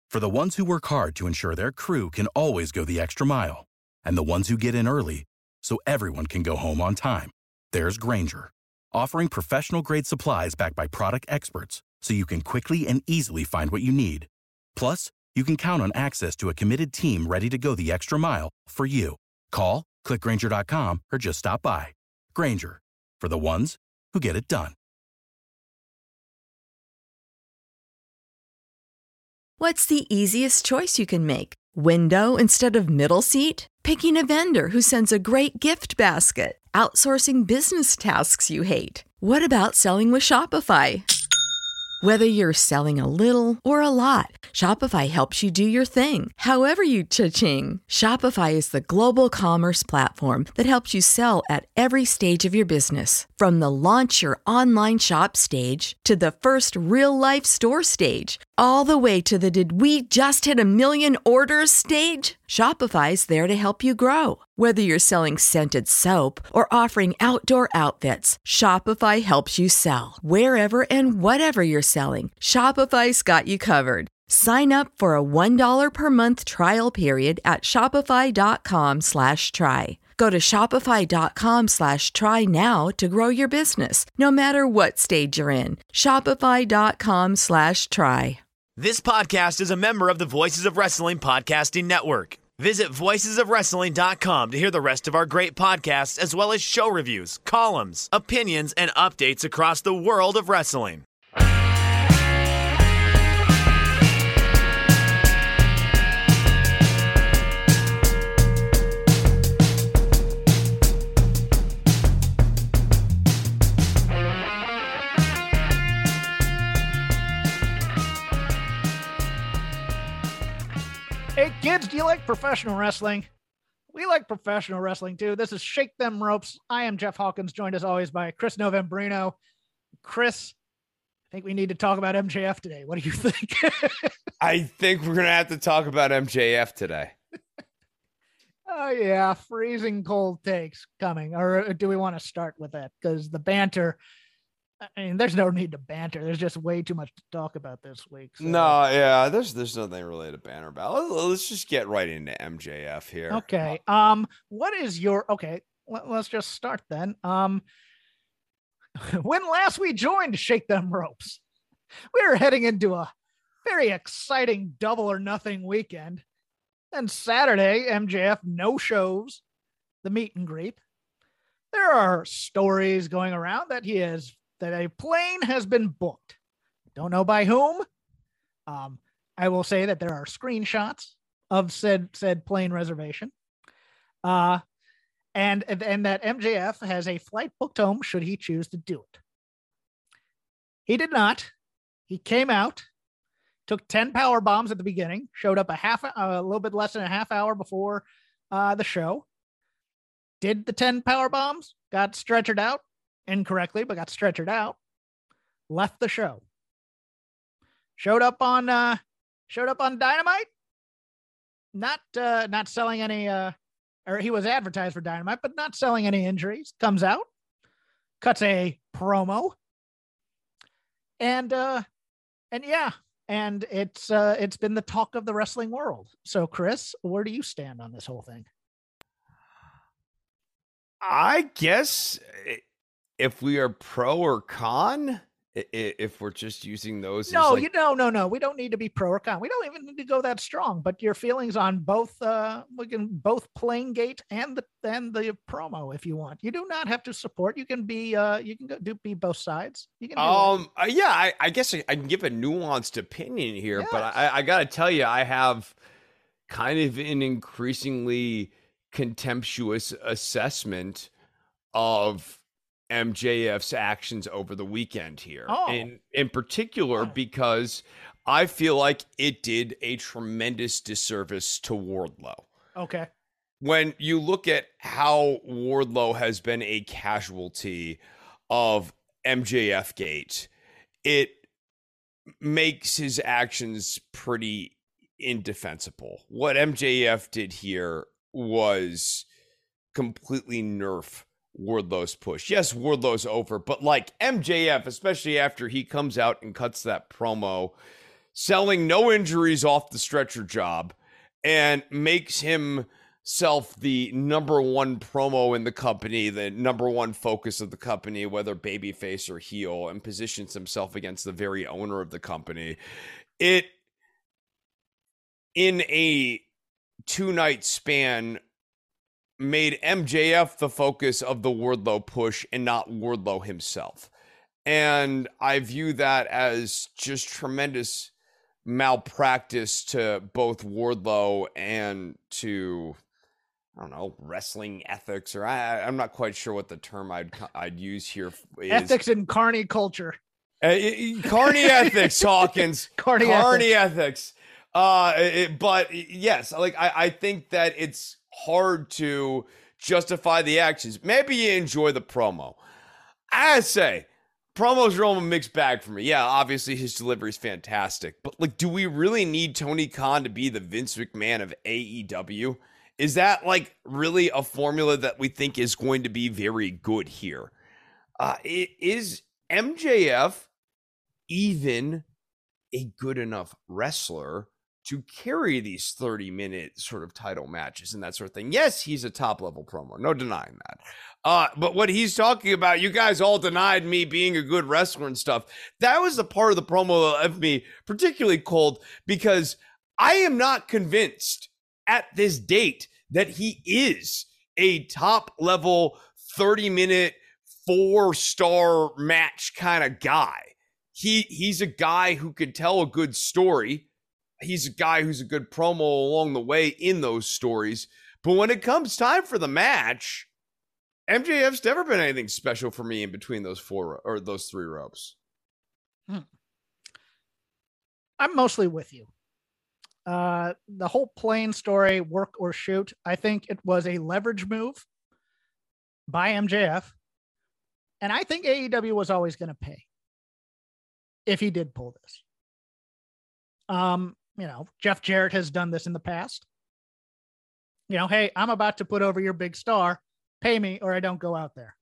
For the ones who work hard to ensure their crew can always go the extra mile, and the ones who get in early so everyone can go home on time, there's Grainger, offering professional-grade supplies backed by product experts so you can quickly and easily find what you need. Plus, you can count on access to a committed team ready to go the extra mile for you. Call, click Grainger.com, or just stop by. Grainger, for the ones who get it done. What's the easiest choice you can make? Window instead of middle seat? Picking a vendor who sends a great gift basket? Outsourcing business tasks you hate? What about selling with Shopify? Whether you're selling a little or a lot, Shopify helps you do your thing, however you cha-ching. Shopify is the global commerce platform that helps you sell at every stage of your business. From the launch your online shop stage to the first real-life store stage, all the way to the did we just hit a million orders stage. Shopify's there to help you grow. Whether you're selling scented soap or offering outdoor outfits, Shopify helps you sell. Wherever and whatever you're selling, Shopify's got you covered. Sign up for a $1 per month trial period at shopify.com/try. Go to shopify.com/try now to grow your business, no matter what stage you're in. Shopify.com/try. This podcast is a member of the Voices of Wrestling Podcasting Network. Visit voicesofwrestling.com to hear the rest of our great podcasts, as well as show reviews, columns, opinions, and updates across the world of wrestling. Hey kids, do you like professional wrestling? We like professional wrestling too. This is Shake Them Ropes. I am Jeff Hawkins, joined as always by Chris Novembrino. Chris, I think we need to talk about MJF today. What do you think? I think we're going to have to talk about MJF today. Oh yeah, freezing cold takes coming. Or do we want to start with that? Because the banter, I mean, there's no need to banter. There's just way too much to talk about this week. So. No, yeah, there's nothing really to banter about. Let's just get right into MJF here. Okay. What is your let's just start then. When last we joined Shake Them Ropes, we were heading into a very exciting double or nothing weekend. Then Saturday, MJF no shows the meet and greet. There are stories going around that a plane has been booked. Don't know by whom. I will say that there are screenshots of said plane reservation. And that MJF has a flight booked home should he choose to do it. He did not. He came out, took 10 power bombs at the beginning, showed up a little bit less than a half hour before the show. Did the 10 power bombs, got stretchered out incorrectly, but got stretchered out. Left the show. Showed up on Dynamite. Not selling any. Or he was advertised for Dynamite, but not selling any injuries. Comes out, cuts a promo, and yeah, and it's been the talk of the wrestling world. So, Chris, where do you stand on this whole thing? I guess if we are pro or con, if we're just using those. No, no. We don't need to be pro or con. We don't even need to go that strong. But your feelings on both, we can both playing gate and the promo if you want. You do not have to support. You can be, be both sides. You can. Yeah, I guess I can give a nuanced opinion here, yes. But I got to tell you, I have kind of an increasingly contemptuous assessment of MJF's actions over the weekend here. In particular, because I feel like it did a tremendous disservice to Wardlow. Okay. When you look at how Wardlow has been a casualty of MJF Gate, it makes his actions pretty indefensible. What MJF did here was completely nerf Wardlow's push. Yes, Wardlow's over, but like MJF, especially after he comes out and cuts that promo selling no injuries off the stretcher job, and makes himself the number one promo in the company, the number one focus of the company, whether babyface or heel, and positions himself against the very owner of the company. It, in a 2-night span, made MJF the focus of the Wardlow push and not Wardlow himself. And I view that as just tremendous malpractice to both Wardlow and to, I don't know, wrestling ethics, or I'm not quite sure what the term I'd use here is. Ethics and carny culture. Carny ethics, Hawkins. Carny ethics. But yes, like I think that it's hard to justify the actions. Maybe you enjoy the promo. I say, promo's real a mixed bag for me. Yeah, obviously his delivery is fantastic, but like, do we really need Tony Khan to be the Vince McMahon of AEW? Is that like really a formula that we think is going to be very good here? Is MJF even a good enough wrestler to carry these 30-minute sort of title matches and that sort of thing? Yes, he's a top-level promo. No denying that. But what he's talking about, you guys all denied me being a good wrestler and stuff. That was the part of the promo that left me particularly cold, because I am not convinced at this date that he is a top-level 30-minute 4-star match kind of guy. He's a guy who can tell a good story. He's a guy who's a good promo along the way in those stories. But when it comes time for the match, MJF's never been anything special for me in between those those 3 ropes. I'm mostly with you. The whole plain story, work or shoot, I think it was a leverage move by MJF. And I think AEW was always going to pay if he did pull this. Jeff Jarrett has done this in the past. Hey, I'm about to put over your big star. Pay me or I don't go out there.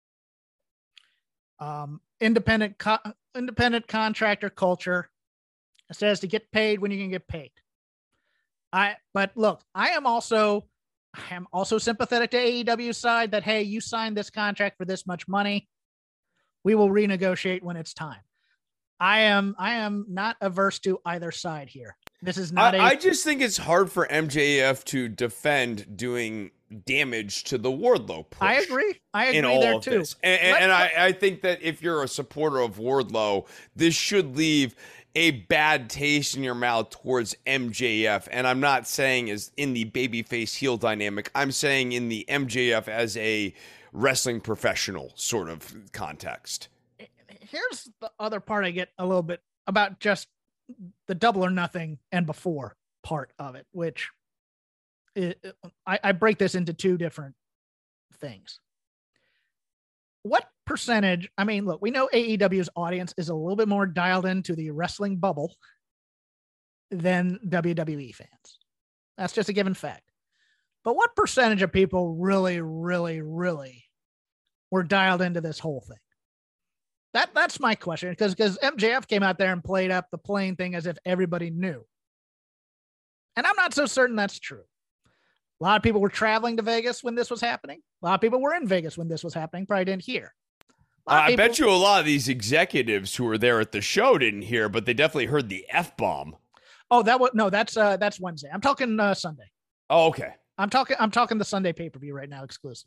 Independent contractor culture says to get paid when you can get paid. But look, I am also sympathetic to AEW's side that, hey, you signed this contract for this much money. We will renegotiate when it's time. I am not averse to either side here. This is not I just think it's hard for MJF to defend doing damage to the Wardlow push. I agree there too. And I think that if you're a supporter of Wardlow, this should leave a bad taste in your mouth towards MJF. And I'm not saying as in the babyface heel dynamic. I'm saying in the MJF as a wrestling professional sort of context. Here's the other part I get a little bit about just the Double or Nothing and before part of it, which I break this into 2 different things. What percentage? I mean, look, we know AEW's audience is a little bit more dialed into the wrestling bubble than WWE fans. That's just a given fact. But what percentage of people really, really, really were dialed into this whole thing? That's my question, because MJF came out there and played up the plain thing as if everybody knew. And I'm not so certain that's true. A lot of people were traveling to Vegas when this was happening. A lot of people were in Vegas when this was happening, probably didn't hear. I bet you a lot of these executives who were there at the show didn't hear, but they definitely heard the F-bomb. Oh, that's Wednesday. I'm talking Sunday. Oh, okay. I'm talking the Sunday pay-per-view right now exclusively.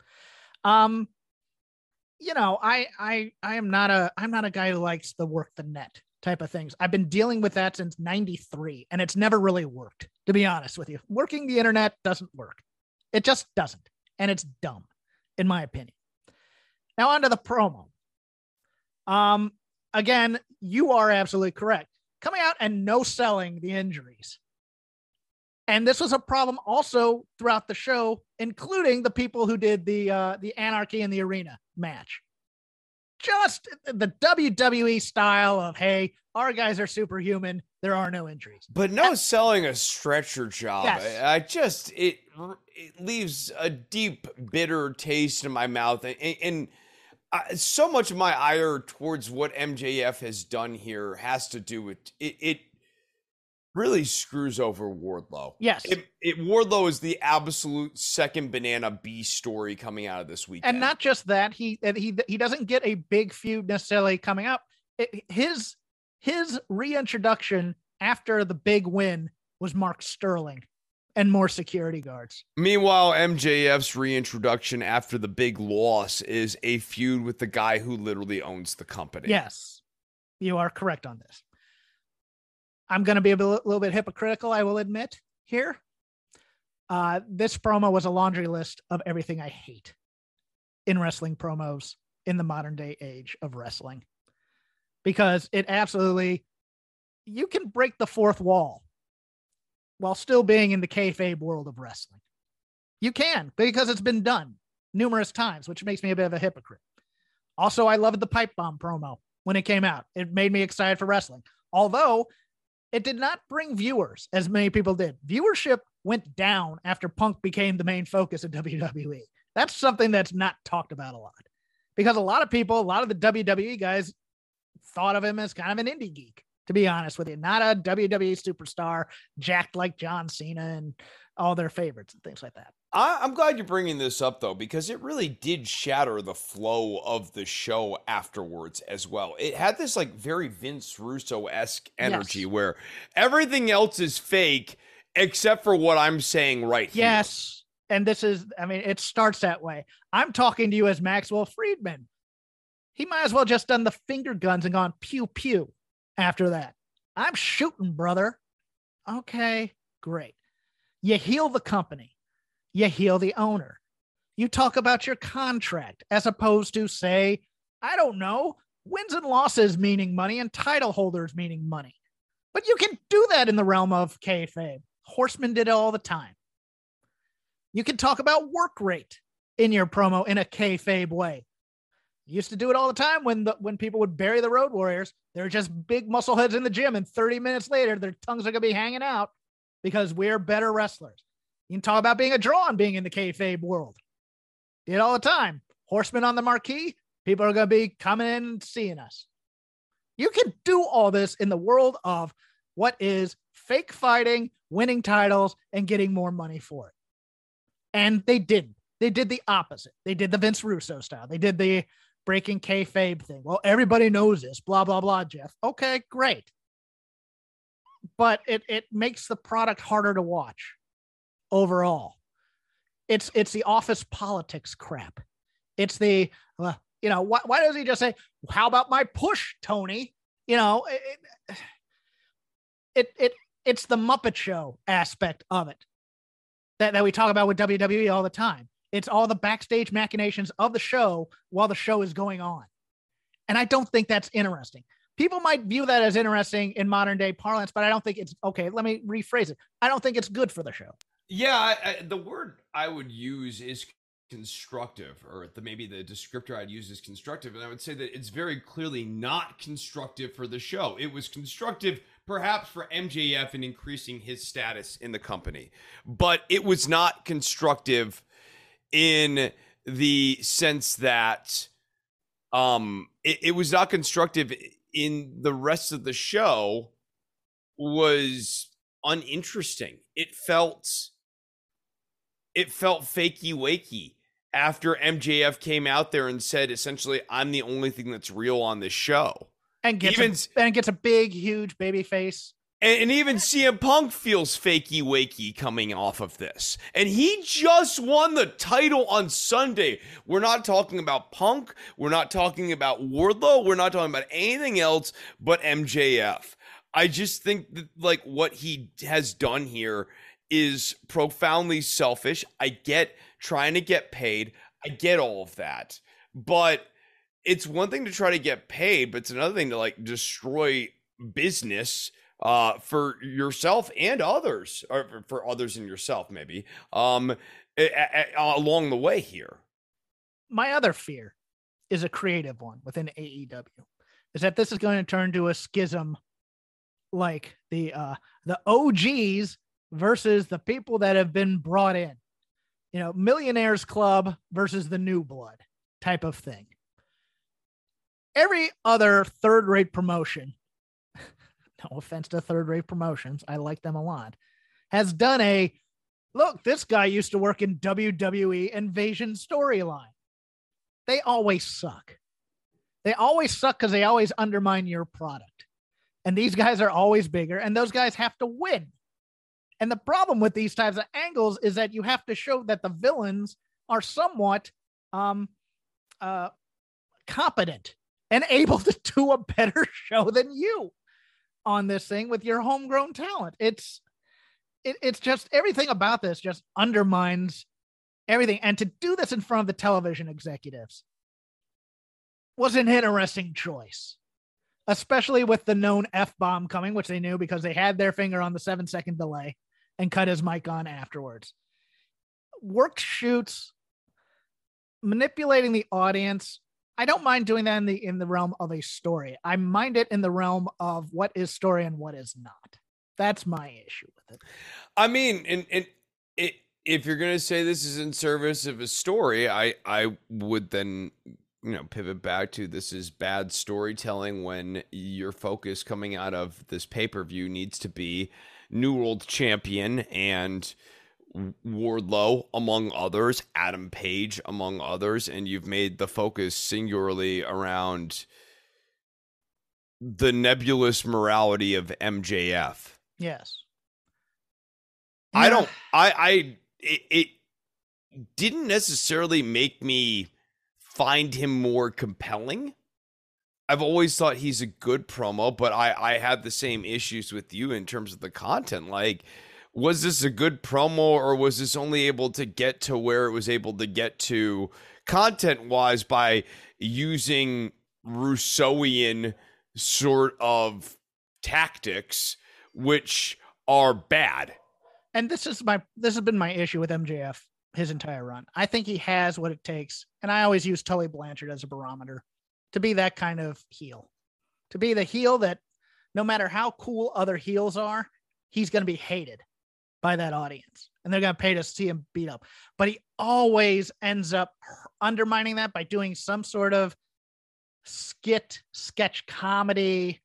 I am not a guy who likes the work the net type of things. I've been dealing with that since 93 and it's never really worked, to be honest with you. Working the internet doesn't work. It just doesn't. And it's dumb, in my opinion. Now onto the promo. Again, you are absolutely correct. Coming out and no selling the injuries. And this was a problem also throughout the show, including the people who did the Anarchy in the Arena match. Just the WWE style of, hey, our guys are superhuman. There are no injuries. But no selling a stretcher job. Yes. It leaves a deep, bitter taste in my mouth. And so much of my ire towards what MJF has done here has to do with it really screws over Wardlow. Yes. Wardlow is the absolute second banana B story coming out of this weekend. And not just that, he doesn't get a big feud necessarily coming up. His reintroduction after the big win was Mark Sterling and more security guards. Meanwhile, MJF's reintroduction after the big loss is a feud with the guy who literally owns the company. Yes, you are correct on this. I'm going to be a little bit hypocritical, I will admit here. This promo was a laundry list of everything I hate in wrestling promos in the modern day age of wrestling, because it absolutely, you can break the fourth wall while still being in the kayfabe world of wrestling. You can, because it's been done numerous times, which makes me a bit of a hypocrite. Also, I loved the pipe bomb promo when it came out. It made me excited for wrestling, although it did not bring viewers as many people did. Viewership went down after Punk became the main focus of WWE. That's something that's not talked about a lot, because a lot of people, a lot of the WWE guys thought of him as kind of an indie geek, to be honest with you, not a WWE superstar jacked like John Cena and all their favorites and things like that. I'm glad you're bringing this up, though, because it really did shatter the flow of the show afterwards as well. It had this like very Vince Russo-esque energy where everything else is fake except for what I'm saying right here. Yes. And this is, I mean, it starts that way. I'm talking to you as Maxwell Friedman. He might as well just done the finger guns and gone pew pew after that. I'm shooting, brother. Okay, great. You heal the company. You heal the owner. You talk about your contract as opposed to, say, I don't know, wins and losses meaning money and title holders meaning money. But you can do that in the realm of kayfabe. Horseman did it all the time. You can talk about work rate in your promo in a kayfabe way. You used to do it all the time when people would bury the Road Warriors. They're just big muscle heads in the gym, and 30 minutes later, their tongues are going to be hanging out because we're better wrestlers. You can talk about being a draw and being in the kayfabe world. Did it all the time. Horseman on the marquee, people are going to be coming in and seeing us. You can do all this in the world of what is fake fighting, winning titles, and getting more money for it. And they didn't. They did the opposite. They did the Vince Russo style. They did the breaking kayfabe thing. Well, everybody knows this, blah, blah, blah, Jeff. Okay, great. But it makes the product harder to watch overall. It's the office politics crap. It's the, why does he just say, how about my push, Tony? It's the Muppet Show aspect of it that we talk about with WWE all the time. It's all the backstage machinations of the show while the show is going on. And I don't think that's interesting. People might view that as interesting in modern day parlance, but I don't think it's okay. Let me rephrase it. I don't think it's good for the show. Yeah. The word I would use is constructive, or maybe the descriptor I'd use is constructive. And I would say that it's very clearly not constructive for the show. It was constructive perhaps for MJF in increasing his status in the company, but it was not constructive in the sense that it was not constructive in the rest of the show was uninteresting. It felt fakey wakey after MJF came out there and said, essentially, I'm the only thing that's real on this show. And gets a big, huge baby face. And even CM Punk feels fakey wakey coming off of this. And he just won the title on Sunday. We're not talking about Punk. We're not talking about Wardlow. We're not talking about anything else but MJF. I just think that, like, what he has done here is profoundly selfish. I get trying to get paid. I get all of that. But it's one thing to try to get paid, but it's another thing to, like, destroy business for yourself and others, or for others and yourself, maybe, along the way here. My other fear is a creative one within AEW, is that this is going to turn into a schism, like the OGs versus the people that have been brought in, Millionaires Club versus the New Blood type of thing. Every other third-rate promotion no offense to Third Rate Promotions, I like them a lot, has done a look, this guy used to work in WWE Invasion storyline. They always suck. They always suck because they always undermine your product. And these guys are always bigger, and those guys have to win. And the problem with these types of angles is that you have to show that the villains are somewhat competent and able to do a better show than you on this thing with your homegrown talent. It's just everything about this just undermines everything. And to do this in front of the television executives was an interesting choice, especially with the known F-bomb coming, which they knew because they had their finger on the 7-second delay and cut his mic on afterwards. Worked shoots, manipulating the audience. I don't mind doing that in the realm of a story. I mind it in the realm of what is story and what is not. That's my issue with it. I mean, if you're going to say this is in service of a story, I would then, pivot back to this is bad storytelling when your focus coming out of this pay-per-view needs to be New World Champion and Wardlow among others, Adam Page among others, and you've made the focus singularly around the morality of MJF. Yes. It didn't necessarily make me find him more compelling. I've always thought he's a good promo, but I had the same issues with you in terms of the content. Like, was this a good promo, or was this only able to get to where it was able to get to content-wise by using Rousseauian sort of tactics, which are bad? And this has been my issue with MJF his entire run. I think he has what it takes, and I always use Tully Blanchard as a barometer, to be that kind of heel. To be the heel that no matter how cool other heels are, he's going to be hated by that audience. And they're going to pay to see him beat up. But he always ends up undermining that by doing some sort of sketch comedy.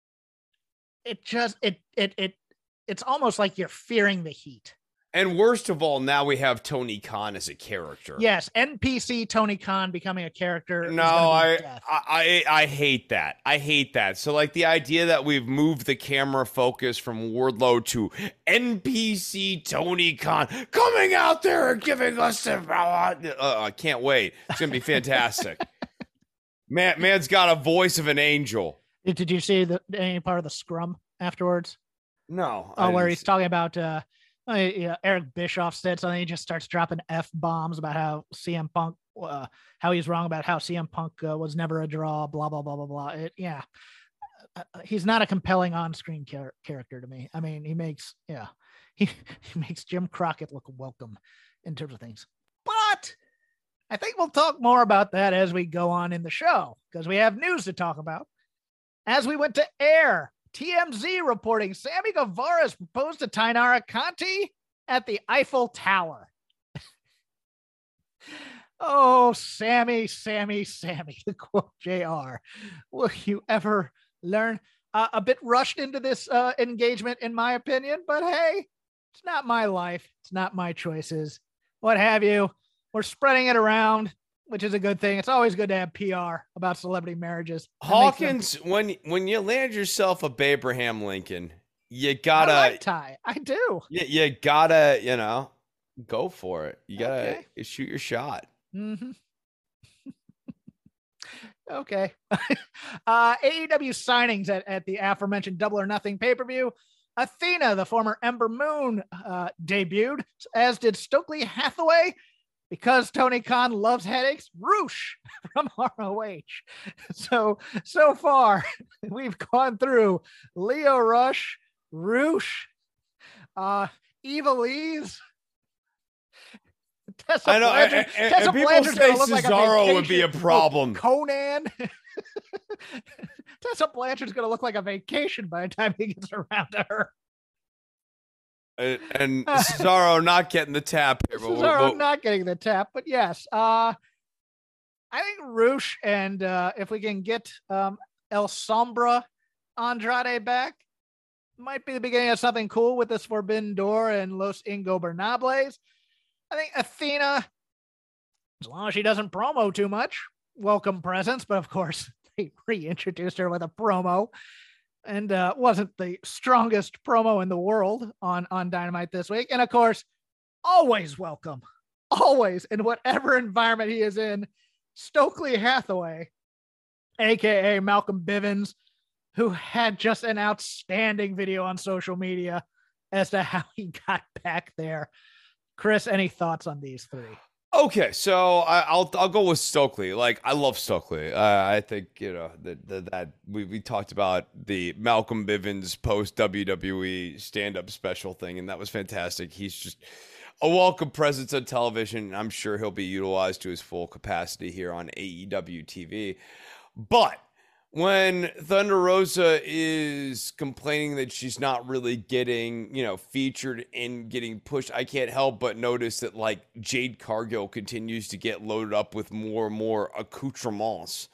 It's almost like you're fearing the heat. And worst of all, now we have Tony Khan as a character. Yes, NPC Tony Khan becoming a character. No, I hate that. I hate that. So, like, the idea that we've moved the camera focus from Wardlow to NPC Tony Khan coming out there and giving us the... I can't wait. It's going to be fantastic. Man's got a voice of an angel. Did you see any part of the scrum afterwards? No. Where he's talking about... Eric Bischoff said something. He just starts dropping F-bombs about how CM Punk, how he's wrong about how CM Punk was never a draw, blah, blah, blah, blah, blah. He's not a compelling on-screen character to me. I mean, he makes Jim Crockett look welcome in terms of things. But I think we'll talk more about that as we go on in the show, because we have news to talk about. As we went to air, TMZ reporting Sammy Guevara has proposed to Tainara Conti at the Eiffel Tower. Oh, Sammy, to quote JR, will you ever learn? A bit rushed into this engagement, in my opinion, but hey, it's not my life. It's not my choices. What have you? We're spreading it around, which is a good thing. It's always good to have PR about celebrity marriages. Hawkins, when you land yourself a Abraham Lincoln, you gotta... I like Ty. I do. You gotta, go for it. You gotta shoot your shot. Mm-hmm. Okay. AEW signings at the aforementioned Double or Nothing pay-per-view. Athena, the former Ember Moon, debuted, as did Stokely Hathaway. Because Tony Khan loves headaches, Roosh from ROH. So far, we've gone through Leo Rush, Roosh, Evilise. Tessa Blanchard. Tessa Blanchard's going to look like Cesaro would be a problem. Conan. Tessa Blanchard's going to look like a vacation by the time he gets around to her. And Cesaro not getting the tap here. Cesaro not getting the tap, but yes. I think Roosh, and if we can get El Sombra Andrade back, might be the beginning of something cool with this Forbidden Door and Los Ingobernables. I think Athena, as long as she doesn't promo too much, welcome presence. But of course, they reintroduced her with a promo, and wasn't the strongest promo in the world on Dynamite this week. And of course, always welcome, always in whatever environment he is in, Stokely Hathaway, aka Malcolm Bivens, who had just an outstanding video on social media as to how he got back there. Chris, any thoughts on these three? Okay, so I'll go with Stokely. Like, I love Stokely. I think, you know, that we talked about the Malcolm Bivens post WWE stand-up special thing, and that was fantastic. He's just a welcome presence on television. I'm sure he'll be utilized to his full capacity here on AEW TV. But when Thunder Rosa is complaining that she's not really getting, you know, featured and getting pushed, I can't help but notice that, like, Jade Cargill continues to get loaded up with more and more accoutrements.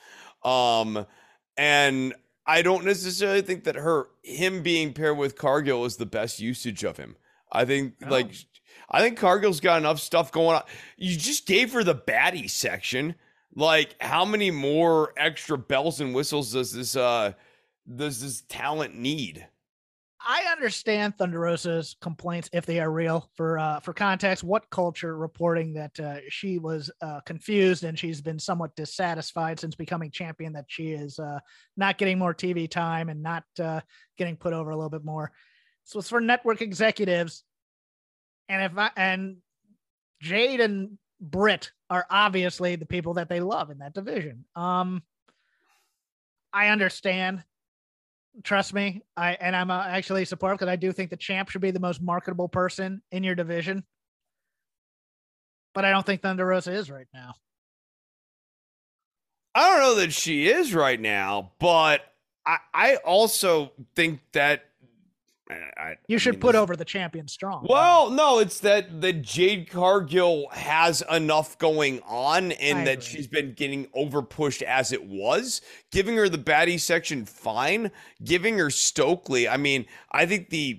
And I don't necessarily think that him being paired with Cargill is the best usage of him. I think, I think Cargill's got enough stuff going on. You just gave her the baddie section. Like, how many more extra bells and whistles does this talent need? I understand Thunder Rosa's complaints, if they are real. For context, What Culture reporting that she was confused and she's been somewhat dissatisfied since becoming champion, that she is not getting more TV time and not getting put over a little bit more. So it's for network executives. And Jade and Britt are obviously the people that they love in that division. I understand. Trust me. I'm actually supportive, because I do think the champ should be the most marketable person in your division. But I don't think Thunder Rosa is right now. I don't know that she is right now, but I also think that you should put over the champion strong. Well, no, it's that Jade Cargill has enough going on, and that she's been getting over pushed as it was. Giving her the baddie section, fine. Giving her Stokely, I mean, I think the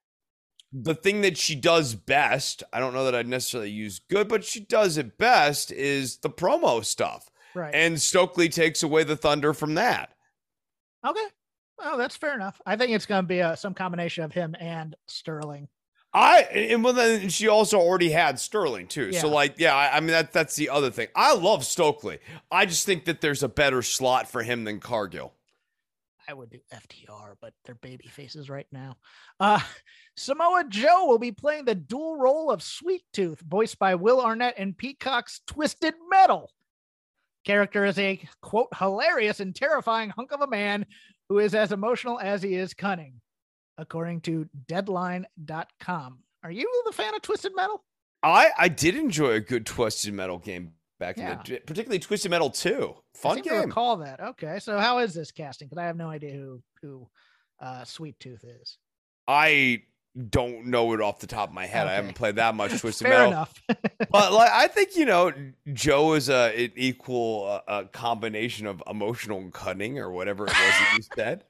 thing that she does best, I don't know that I'd necessarily use good, but she does it best, is the promo stuff. Right. And Stokely takes away the thunder from that. Okay. Oh, that's fair enough. I think it's going to be some combination of him and Sterling. Then she also already had Sterling too. Yeah. So like, yeah, I mean, that's the other thing. I love Stokely. I just think that there's a better slot for him than Cargill. I would do FTR, but they're baby faces right now. Samoa Joe will be playing the dual role of Sweet Tooth, voiced by Will Arnett in Peacock's Twisted Metal. Character is a, quote, hilarious and terrifying hunk of a man who is as emotional as he is cunning, according to Deadline.com. Are you the fan of Twisted Metal? I did enjoy a good Twisted Metal game back in the, particularly Twisted Metal 2. Fun game. I recall that. Okay, so how is this casting? Because I have no idea who Sweet Tooth is. I don't know it off the top of my head. Okay. I haven't played that much Twisted Fair Metal. Enough. But like, I think, you know, Joe is an equal combination of emotional and cunning, or whatever it was that you said.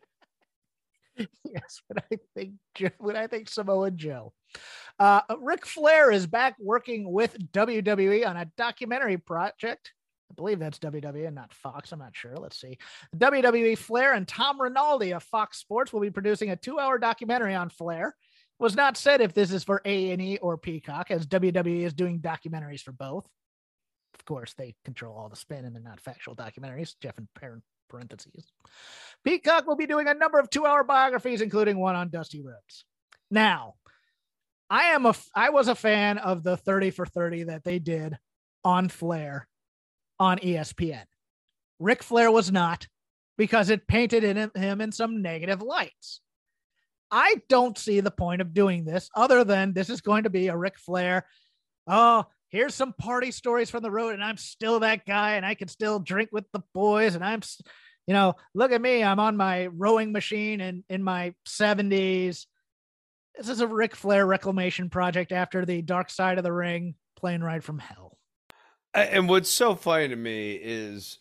Yes, when I think Samoa Joe. Ric Flair is back working with WWE on a documentary project. I believe that's WWE and not Fox. I'm not sure. Let's see. WWE Flair and Tom Rinaldi of Fox Sports will be producing a 2-hour documentary on Flair. Was not said if this is for A&E or Peacock, as WWE is doing documentaries for both. Of course, they control all the spin, and they're not factual documentaries. Jeff in parentheses. Peacock will be doing a number of 2-hour biographies, including one on Dusty Rhodes. Now, I was a fan of the 30 for 30 that they did on Flair on ESPN. Ric Flair was not, because it painted him in some negative lights. I don't see the point of doing this, other than this is going to be a Ric Flair. Oh, here's some party stories from the road, and I'm still that guy, and I can still drink with the boys, and I'm, you know, look at me, I'm on my rowing machine and in my 70s. This is a Ric Flair reclamation project after the Dark Side of the Ring plane ride from hell. And what's so funny to me is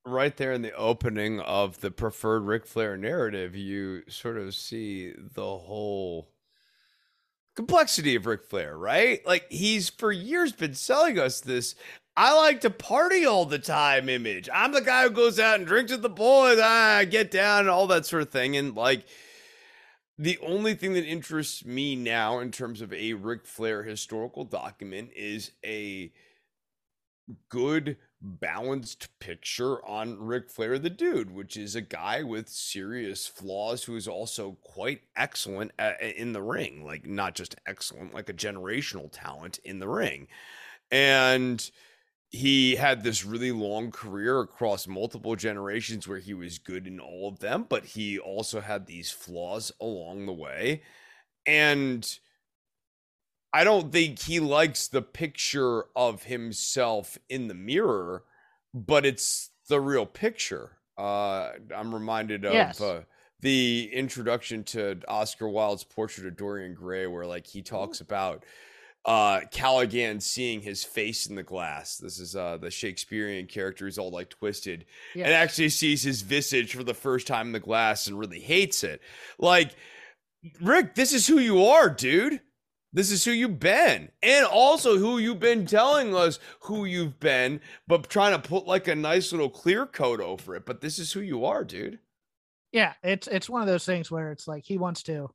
right there in the opening of the preferred Ric Flair narrative, you sort of see the whole complexity of Ric Flair, right? Like, he's for years been selling us this I like to party all the time image. I'm the guy who goes out and drinks with the boys, get down and all that sort of thing. And like, the only thing that interests me now in terms of a Ric Flair historical document is a good balanced picture on Ric Flair the dude, which is a guy with serious flaws who is also quite excellent in the ring, like not just excellent, like a generational talent in the ring. And he had this really long career across multiple generations where he was good in all of them, but he also had these flaws along the way. And I don't think he likes the picture of himself in the mirror, but it's the real picture. I'm reminded of the introduction to Oscar Wilde's Portrait of Dorian Gray, where like he talks about Callaghan seeing his face in the glass. This is the Shakespearean character who's all like twisted and actually sees his visage for the first time in the glass and really hates it. Like, Rick, this is who you are, dude. This is who you've been, and also who you've been telling us who you've been, but trying to put like a nice little clear coat over it. But this is who you are, dude. Yeah, it's one of those things where it's like he wants to.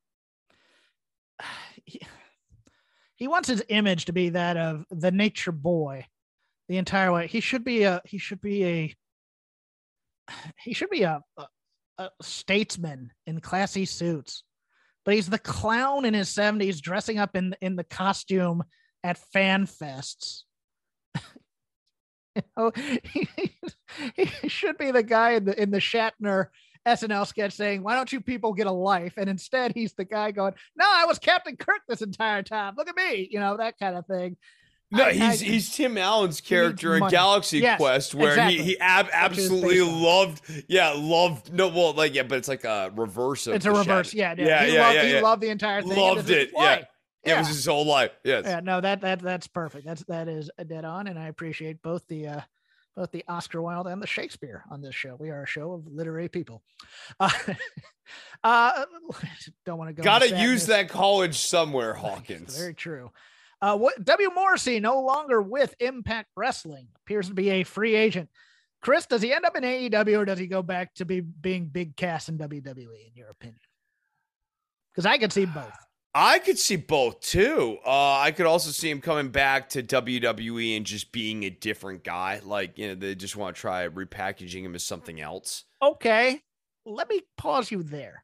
He wants his image to be that of the nature boy the entire way. He should be a statesman in classy suits, but he's the clown in his 70s dressing up in the costume at fan fests. He should be the guy in the Shatner SNL sketch saying, "Why don't you people get a life?" And instead he's the guy going, "No, I was Captain Kirk this entire time. Look at me," that kind of thing. No, he's Tim Allen's character in Galaxy Quest, where exactly. he absolutely loved. But it's like a reverse of. It's a reverse, He loved the entire thing. Loved it, It was his whole life. Yes. Yeah, no, that's perfect. That is dead on, and I appreciate both the Oscar Wilde and the Shakespeare on this show. We are a show of literary people. Don't want to go. Got to use that college somewhere, Hawkins. Very true. W. Morrissey, no longer with Impact Wrestling, appears to be a free agent. Chris, does he end up in AEW or does he go back to being Big Cass in WWE, in your opinion? Because I could see both. I could see both too. I could also see him coming back to WWE and just being a different guy. Like, they just want to try repackaging him as something else. Okay. Let me pause you there.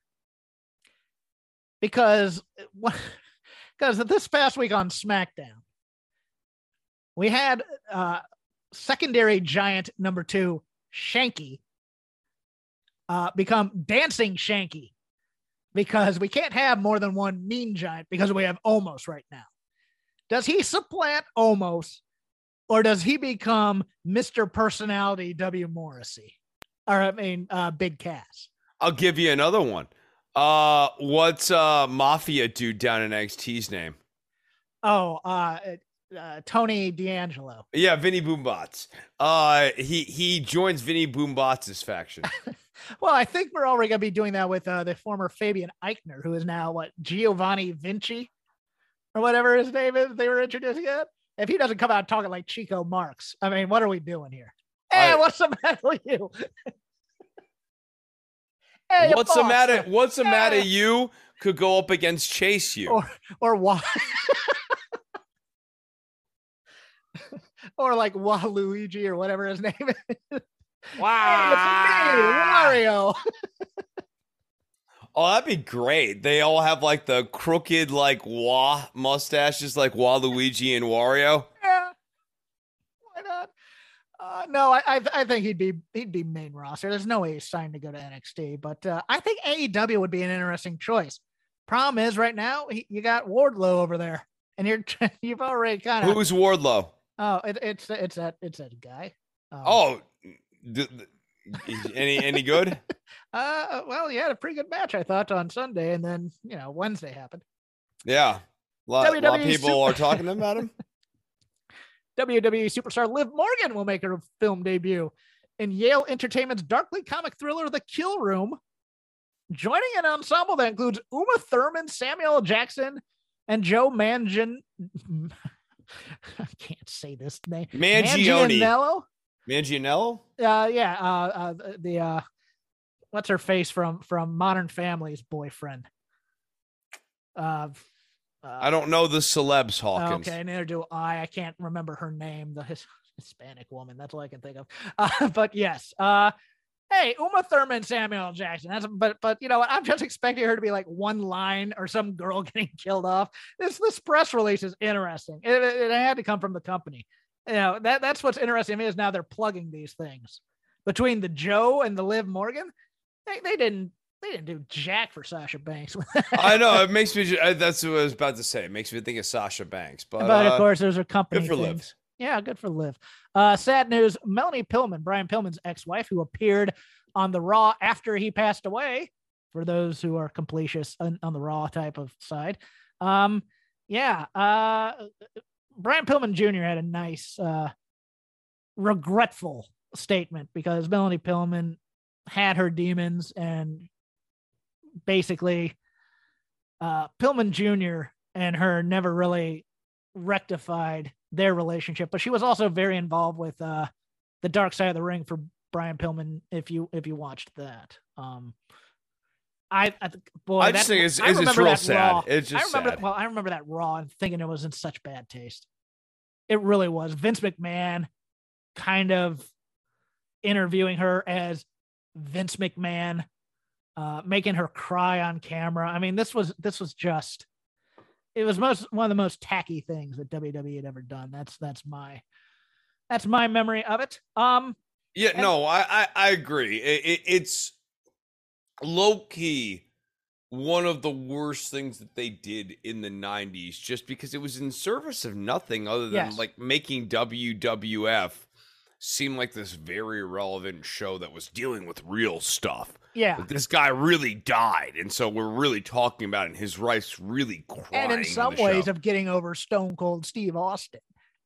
Because this past week on SmackDown, we had secondary giant number 2, Shanky, become Dancing Shanky. Because we can't have more than one mean giant because we have Omos right now. Does he supplant Omos or does he become Mr. Personality W. Morrissey? Big Cass. I'll give you another one. What's Mafia dude down in NXT's name? Tony D'Angelo. Yeah, Vinny Boombots. He joins Vinny Boombots' faction. Well, I think we're already going to be doing that with the former Fabian Eichner, who is now Giovanni Vinci or whatever his name is. They were introducing it. If he doesn't come out talking like Chico Marx, what are we doing here? Hey, what's the matter with you? Hey, what's the matter? What's the matter? You could go up against Chase U or why? Or like Waluigi or whatever his name is. Wow. Hey, it's me, Wario. Oh, that'd be great. They all have like the crooked mustaches like Waluigi and Wario. Yeah. Why not? No, I think he'd be main roster. There's no way he's signed to go to NXT, but I think AEW would be an interesting choice. Problem is, right now you got Wardlow over there, and you've already kind of. Who's Wardlow? Oh, it's that guy. Any good? Well, he had a pretty good match, I thought, on Sunday, and then Wednesday happened. Yeah, a lot of people are talking about him. WWE superstar Liv Morgan will make her film debut in Yale Entertainment's darkly comic thriller, The Kill Room, joining an ensemble that includes Uma Thurman, Samuel L. Jackson, and Joe I can't say this name. Mangione. Manganiello? What's her face from Modern Family's boyfriend? I don't know the celebs, Hawkins. Okay, neither do I. I can't remember her name. The Hispanic woman. That's all I can think of. But yes. Hey, Uma Thurman, Samuel L. Jackson. But you know what? I'm just expecting her to be like one line or some girl getting killed off. This press release is interesting. It had to come from the company. You know, that's what's interesting to me is now they're plugging these things between the Joe and the Liv Morgan. They didn't do jack for Sasha Banks. I know, it makes me. That's what I was about to say. It makes me think of Sasha Banks, but of course, those are company good for things. Liv. Yeah, good for Liv. Sad news: Melanie Pillman, Brian Pillman's ex-wife, who appeared on the Raw after he passed away. For those who are completious on the Raw type of side, Brian Pillman Jr. had a nice, regretful statement because Melanie Pillman had her demons and basically Pillman Jr. and her never really rectified their relationship, but she was also very involved with the Dark Side of the Ring for Brian Pillman. If you watched that, I just think it's real sad. Raw. It's just sad. Well, I remember that Raw and thinking it was in such bad taste. It really was. Vince McMahon kind of interviewing her as Vince McMahon, making her cry on camera. I mean, this was just. It was one of the most tacky things that WWE had ever done. That's my memory of it. I agree. It's low key one of the worst things that they did in the 90s, just because it was in service of nothing other than like making WWF seem like this very relevant show that was dealing with real stuff. Yeah. Like, this guy really died. And so we're really talking about it, and his wife's really crying. And in some ways of getting over Stone Cold Steve Austin.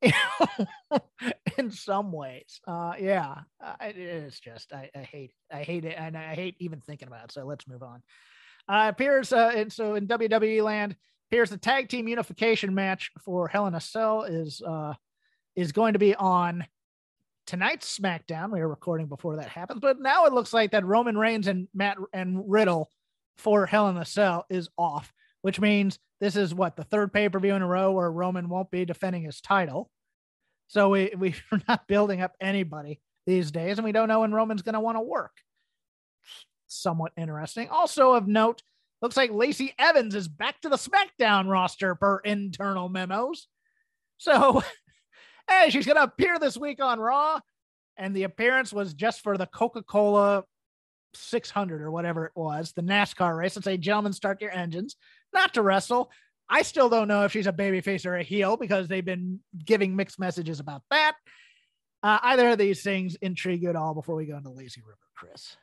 In some ways. It is just, I hate it. And I hate even thinking about it. So let's move on. Appears, and so in WWE land, appears the tag team unification match for Hell in a Cell is going to be on tonight's SmackDown. We were recording before that happens, but now it looks like that Roman Reigns and Matt and Riddle for Hell in a Cell is off, which means this is the third pay-per-view in a row where Roman won't be defending his title. So we're not building up anybody these days, and we don't know when Roman's going to want to work. Somewhat interesting. Also of note, looks like Lacey Evans is back to the SmackDown roster per internal memos. So hey, she's going to appear this week on Raw, and the appearance was just for the Coca-Cola 600 or whatever it was, the NASCAR race. Let's say, gentlemen, start your engines. Not to wrestle. I still don't know if she's a babyface or a heel because they've been giving mixed messages about that. Either of these things intrigue you at all before we go into Lazy River, Chris?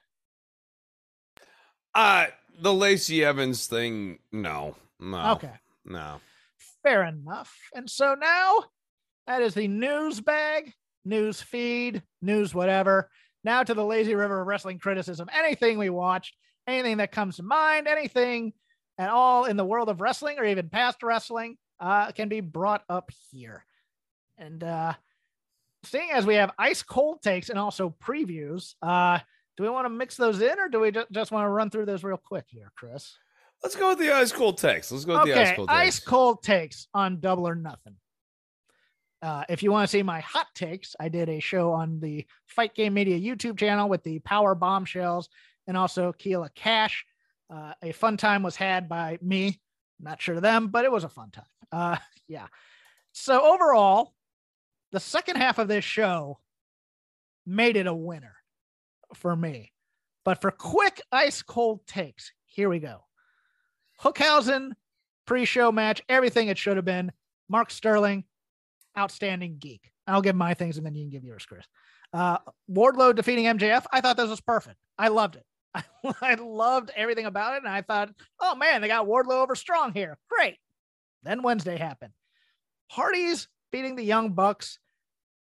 The Lacey Evans thing, no. Okay. No. Fair enough. And so now that is the news bag, news feed, news whatever. Now to the Lazy River Wrestling criticism. Anything we watched, anything that comes to mind, anything at all in the world of wrestling or even past wrestling can be brought up here. And seeing as we have ice cold takes and also previews, do we want to mix those in, or do we just want to run through those real quick here, Chris? Let's go with the ice cold takes. Ice cold takes on Double or Nothing. If you want to see my hot takes, I did a show on the Fight Game Media YouTube channel with the Power Bombshells and also Keila Cash. A fun time was had by me. Not sure to them, but it was a fun time. So overall, the second half of this show made it a winner for me. But for quick ice cold takes, here we go. Hookhausen pre-show match, everything it should have been. Mark Sterling, outstanding geek. I'll give my things and then you can give yours, Chris. Wardlow defeating MJF. I thought this was perfect. I loved it. I loved everything about it. And I thought, oh man, they got Wardlow over strong here. Great. Then Wednesday happened. Hardy's beating the Young Bucks.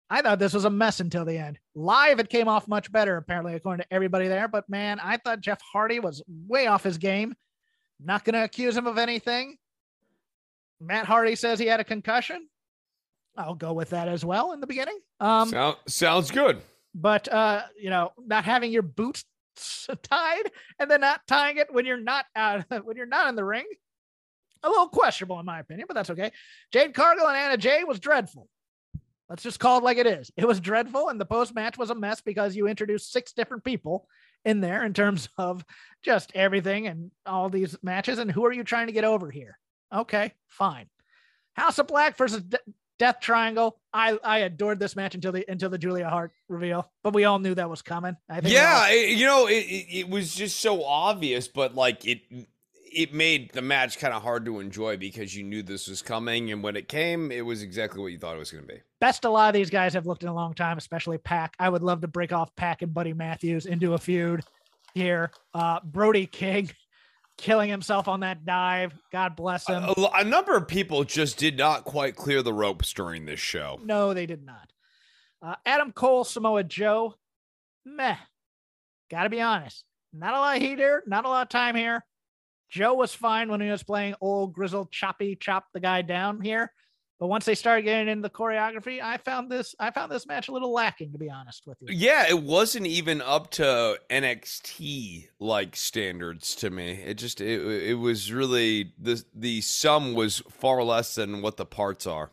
I thought this was a mess until the end. Live, it came off much better, apparently, according to everybody there. But man, I thought Jeff Hardy was way off his game. Not going to accuse him of anything. Matt Hardy says he had a concussion. I'll go with that as well in the beginning. Sounds good. But, not having your boots tied and then not tying it when you're not in the ring, a little questionable in my opinion, but that's okay. Jade Cargill and Anna Jay was dreadful. Let's just call it like it is. It was dreadful, and the post-match was a mess because you introduced 6 different people in there in terms of just everything and all these matches, and who are you trying to get over here? Okay, fine. House of Black versus Death Triangle. I adored this match until the Julia Hart reveal, but we all knew that was coming. I think. Yeah, it was just so obvious, but like it made the match kind of hard to enjoy because you knew this was coming, and when it came, it was exactly what you thought it was going to be. Best a lot of these guys have looked in a long time, especially Pac. I would love to break off Pac and Buddy Matthews into a feud here. Brody King killing himself on that dive. God bless him. A number of people just did not quite clear the ropes during this show. No, they did not. Adam Cole, Samoa Joe. Meh. Gotta be honest. Not a lot of heat here. Not a lot of time here. Joe was fine when he was playing old grizzled choppy chop the guy down here. But once they started getting into the choreography, I found this match a little lacking, to be honest with you. Yeah, it wasn't even up to NXT like standards to me. It was really the sum was far less than what the parts are.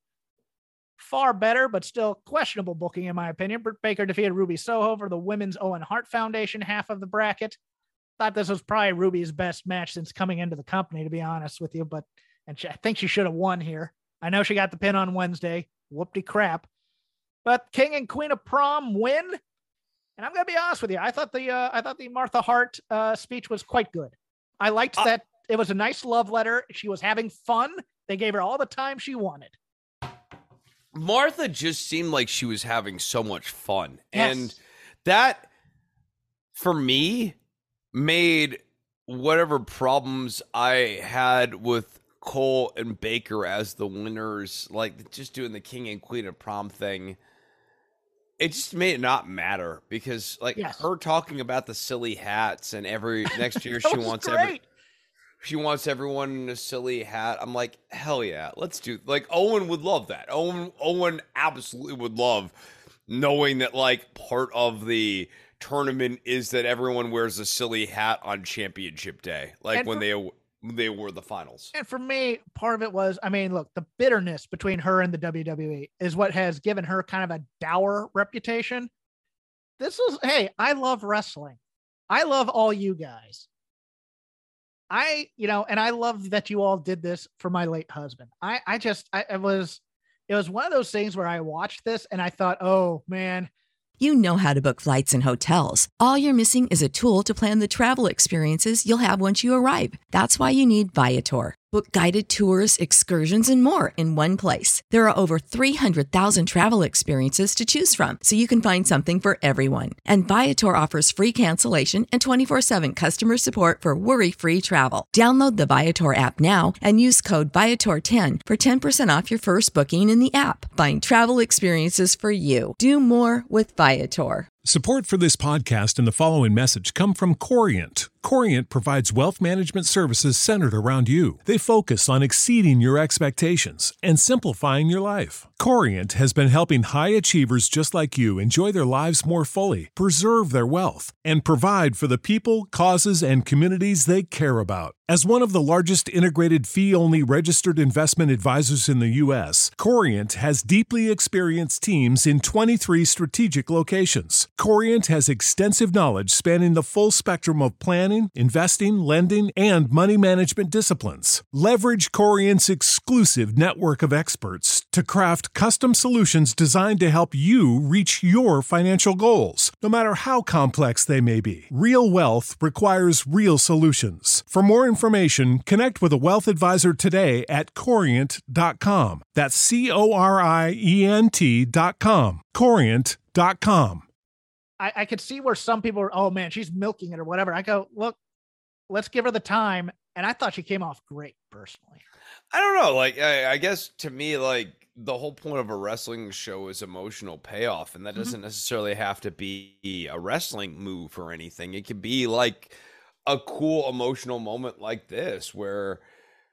Far better, but still questionable booking in my opinion. Britt Baker defeated Ruby Soho for the Women's Owen Hart Foundation half of the bracket. Thought this was probably Ruby's best match since coming into the company, to be honest with you. I think she should have won here. I know she got the pin on Wednesday. Whoop-de crap. But King and Queen of Prom win. And I'm going to be honest with you. I thought the Martha Hart speech was quite good. I liked that. It was a nice love letter. She was having fun. They gave her all the time she wanted. Martha just seemed like she was having so much fun. Yes. And that, for me, made whatever problems I had with Cole and Baker as the winners, like just doing the King and Queen of Prom thing, it just made it not matter because her talking about the silly hats and every next year she wants everyone in a silly hat. I'm like, hell yeah, let's do. Like Owen would love that. Owen absolutely would love knowing that like part of the tournament is that everyone wears a silly hat on championship day, like when they were the finals. And for me, part of it was, look, the bitterness between her and the WWE is what has given her kind of a dour reputation. I love wrestling. I love all you guys. And I love that you all did this for my late husband. It was one of those things where I watched this and I thought, oh man. You know how to book flights and hotels. All you're missing is a tool to plan the travel experiences you'll have once you arrive. That's why you need Viator. Book guided tours, excursions, and more in one place. There are over 300,000 travel experiences to choose from, so you can find something for everyone. And Viator offers free cancellation and 24/7 customer support for worry-free travel. Download the Viator app now and use code Viator10 for 10% off your first booking in the app. Find travel experiences for you. Do more with Viator. Support for this podcast and the following message come from Corient. Corient provides wealth management services centered around you. They focus on exceeding your expectations and simplifying your life. Corient has been helping high achievers just like you enjoy their lives more fully, preserve their wealth, and provide for the people, causes, and communities they care about. As one of the largest integrated fee-only registered investment advisors in the U.S., Corient has deeply experienced teams in 23 strategic locations. Corient has extensive knowledge spanning the full spectrum of planning, investing, lending, and money management disciplines. Leverage Corient's exclusive network of experts to craft custom solutions designed to help you reach your financial goals, no matter how complex they may be. Real wealth requires real solutions. For more information, connect with a wealth advisor today at Corient.com. That's Corient.com. Corient.com. I could see where some people are, oh man, she's milking it or whatever. I go, look, let's give her the time. And I thought she came off great personally. I don't know. Like, I guess to me, like the whole point of a wrestling show is emotional payoff, and that doesn't necessarily have to be a wrestling move or anything. It could be like a cool emotional moment like this, where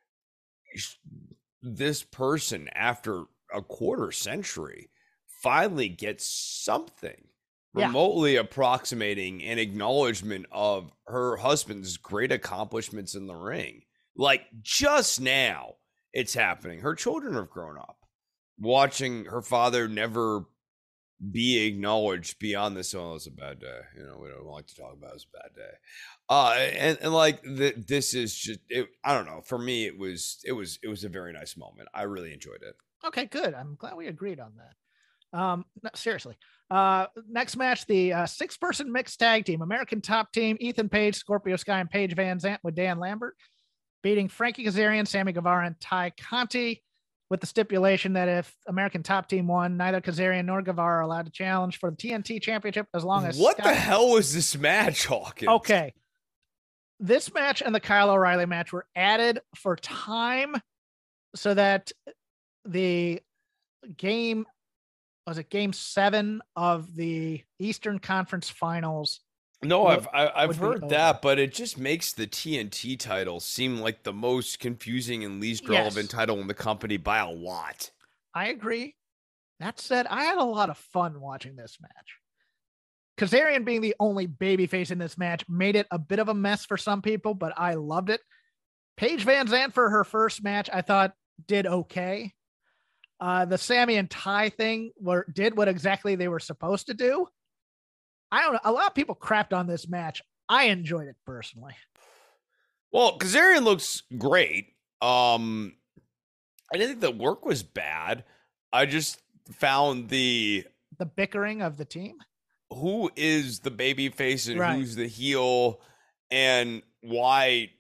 this person, after a quarter century, finally gets something remotely approximating an acknowledgement of her husband's great accomplishments in the ring. Like, just now it's happening. Her children have grown up. Watching her father never be acknowledged beyond this, oh, it's a bad day. You know, we don't like to talk about it's a bad day. And like this is just, I don't know. For me, it was a very nice moment. I really enjoyed it. Okay, good. I'm glad we agreed on that. No, seriously. Next match, the 6-person mixed tag team, American Top Team, Ethan Page, Scorpio Sky, and Paige Van Zant with Dan Lambert, beating Frankie Kazarian, Sammy Guevara, and Ty Conti, with the stipulation that if American Top Team won, neither Kazarian nor Guevara are allowed to challenge for the TNT Championship as long as What the hell was this match, Hawkins? Okay. This match and the Kyle O'Reilly match were added for time so that the game, was it game 7 of the Eastern Conference Finals? No, I've heard that, but it just makes the TNT title seem like the most confusing and least relevant title in the company by a lot. I agree. That said, I had a lot of fun watching this match. Kazarian being the only babyface in this match made it a bit of a mess for some people, but I loved it. Paige Van Zant for her first match, I thought did okay. The Sammy and Ty thing did what exactly they were supposed to do. I don't know. A lot of people crapped on this match. I enjoyed it personally. Well, Kazarian looks great. I didn't think the work was bad. I just found the bickering of the team. Who is the baby face and who's the heel, and why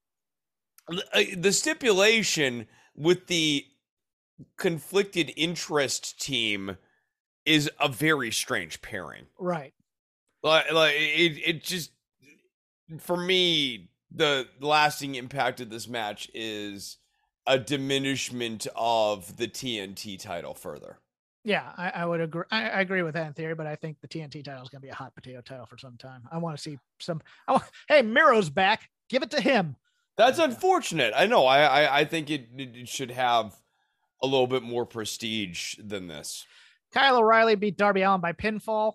the stipulation with the conflicted interest team is a very strange pairing. Right. Like it just, for me, the lasting impact of this match is a diminishment of the TNT title further. Yeah, I would agree. I agree with that in theory, but I think the TNT title is going to be a hot potato title for some time. I want to see some. Hey, Miro's back. Give it to him. That's unfortunate. I know. I think it should have a little bit more prestige than this. Kyle O'Reilly beat Darby Allin by pinfall.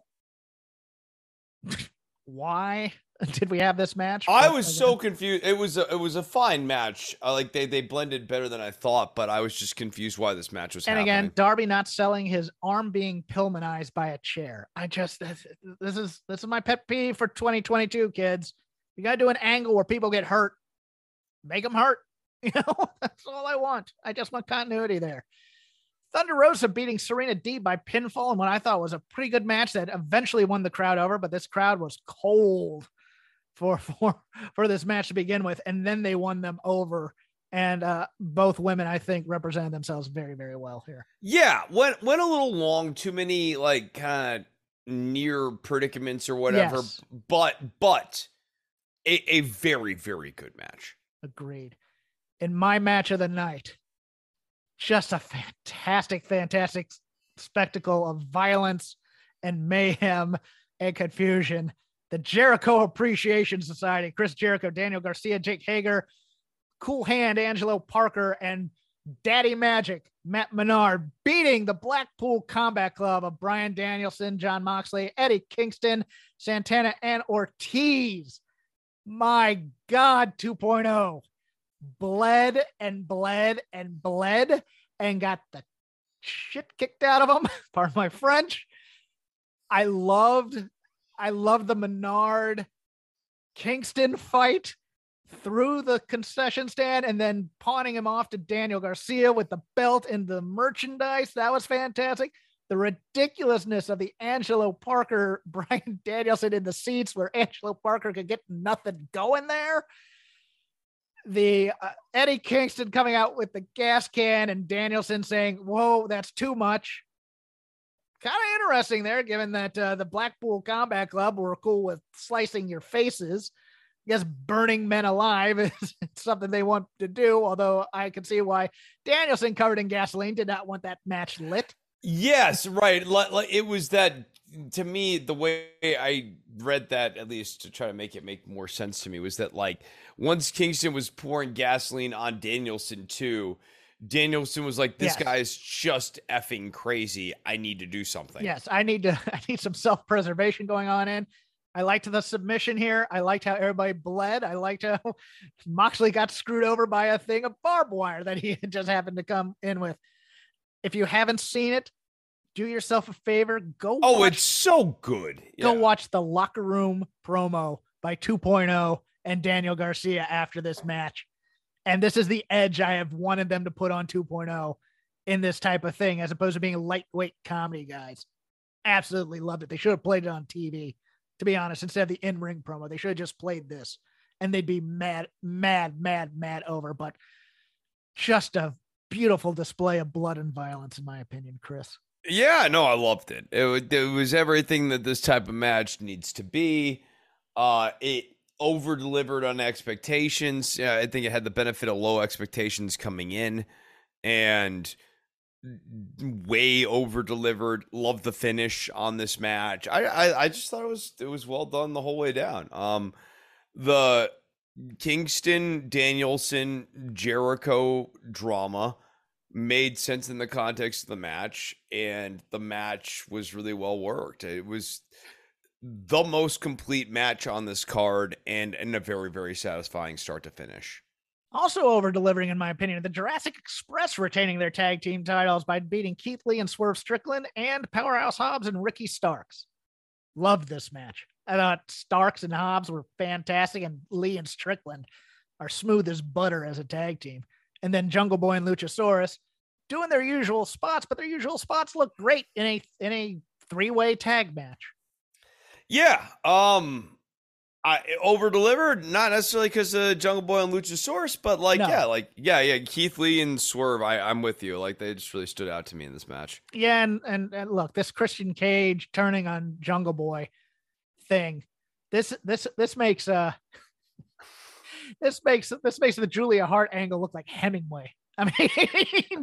Why did we have this match? I was so confused. It was a fine match. Like they blended better than I thought, but I was just confused why this match was happening. And again, Darby not selling his arm being Pillmanized by a chair. This is my pet peeve for 2022, kids. You got to do an angle where people get hurt. Make them hurt. You know, that's all I want. I just want continuity there. Thunder Rosa beating Serena Deeb by pinfall in what I thought was a pretty good match that eventually won the crowd over, but this crowd was cold for this match to begin with, and then they won them over. And both women, I think, represented themselves very, very well here. Yeah, went a little long, too many like kind of near predicaments or whatever, yes. but a very, very good match. Agreed. In my match of the night, just a fantastic, fantastic spectacle of violence and mayhem and confusion. The Jericho Appreciation Society, Chris Jericho, Daniel Garcia, Jake Hager, Cool Hand, Angelo Parker, and Daddy Magic, Matt Menard, beating the Blackpool Combat Club of Bryan Danielson, Jon Moxley, Eddie Kingston, Santana, and Ortiz. My God, 2.0. Bled and bled and bled and got the shit kicked out of them. Pardon my French. I loved the Menard Kingston fight through the concession stand and then pawning him off to Daniel Garcia with the belt and the merchandise. That was fantastic. The ridiculousness of the Angelo Parker, Bryan Danielson in the seats where Angelo Parker could get nothing going there. The Eddie Kingston coming out with the gas can and Danielson saying, whoa, that's too much. Kind of interesting there, given that the Blackpool Combat Club were cool with slicing your faces. guess burning men alive is something they want to do, although I can see why Danielson, covered in gasoline, did not want that match lit. Yes, right. It was that, to me, the way I read that, at least to try to make it make more sense to me, was that like once Kingston was pouring gasoline on Danielson too, Danielson was like, this guy is just effing crazy. I need to do something. Yes, I need some self-preservation going on in. I liked the submission here. I liked how everybody bled. I liked how Moxley got screwed over by a thing of barbed wire that he just happened to come in with. If you haven't seen it, do yourself a favor. It's so good. Go watch the locker room promo by 2.0 and Daniel Garcia after this match. And this is the edge I have wanted them to put on 2.0 in this type of thing, as opposed to being lightweight comedy guys. Absolutely loved it. They should have played it on TV, to be honest, instead of the in-ring promo. They should have just played this and they'd be mad over. But just a beautiful display of blood and violence, in my opinion, Chris. Yeah, no, I loved it. It was everything that this type of match needs to be. It over-delivered on expectations. I think it had the benefit of low expectations coming in, and way over-delivered. Loved the finish on this match. I just thought it was well done the whole way down. The Kingston, Danielson, Jericho drama made sense in the context of the match, and the match was really well worked. It was the most complete match on this card, and a very, very satisfying start to finish. Also over-delivering, in my opinion, the Jurassic Express retaining their tag team titles by beating Keith Lee and Swerve Strickland and Powerhouse Hobbs and Ricky Starks. Loved this match. I thought Starks and Hobbs were fantastic, and Lee and Strickland are smooth as butter as a tag team. And then Jungle Boy and Luchasaurus doing their usual spots, but their usual spots look great in a three-way tag match. Yeah. I over-delivered, not necessarily because of Jungle Boy and Luchasaurus, but Keith Lee and Swerve, I'm with you. Like, they just really stood out to me in this match. Yeah, and look, this Christian Cage turning on Jungle Boy thing, this makes this makes the Julia Hart angle look like Hemingway. I mean,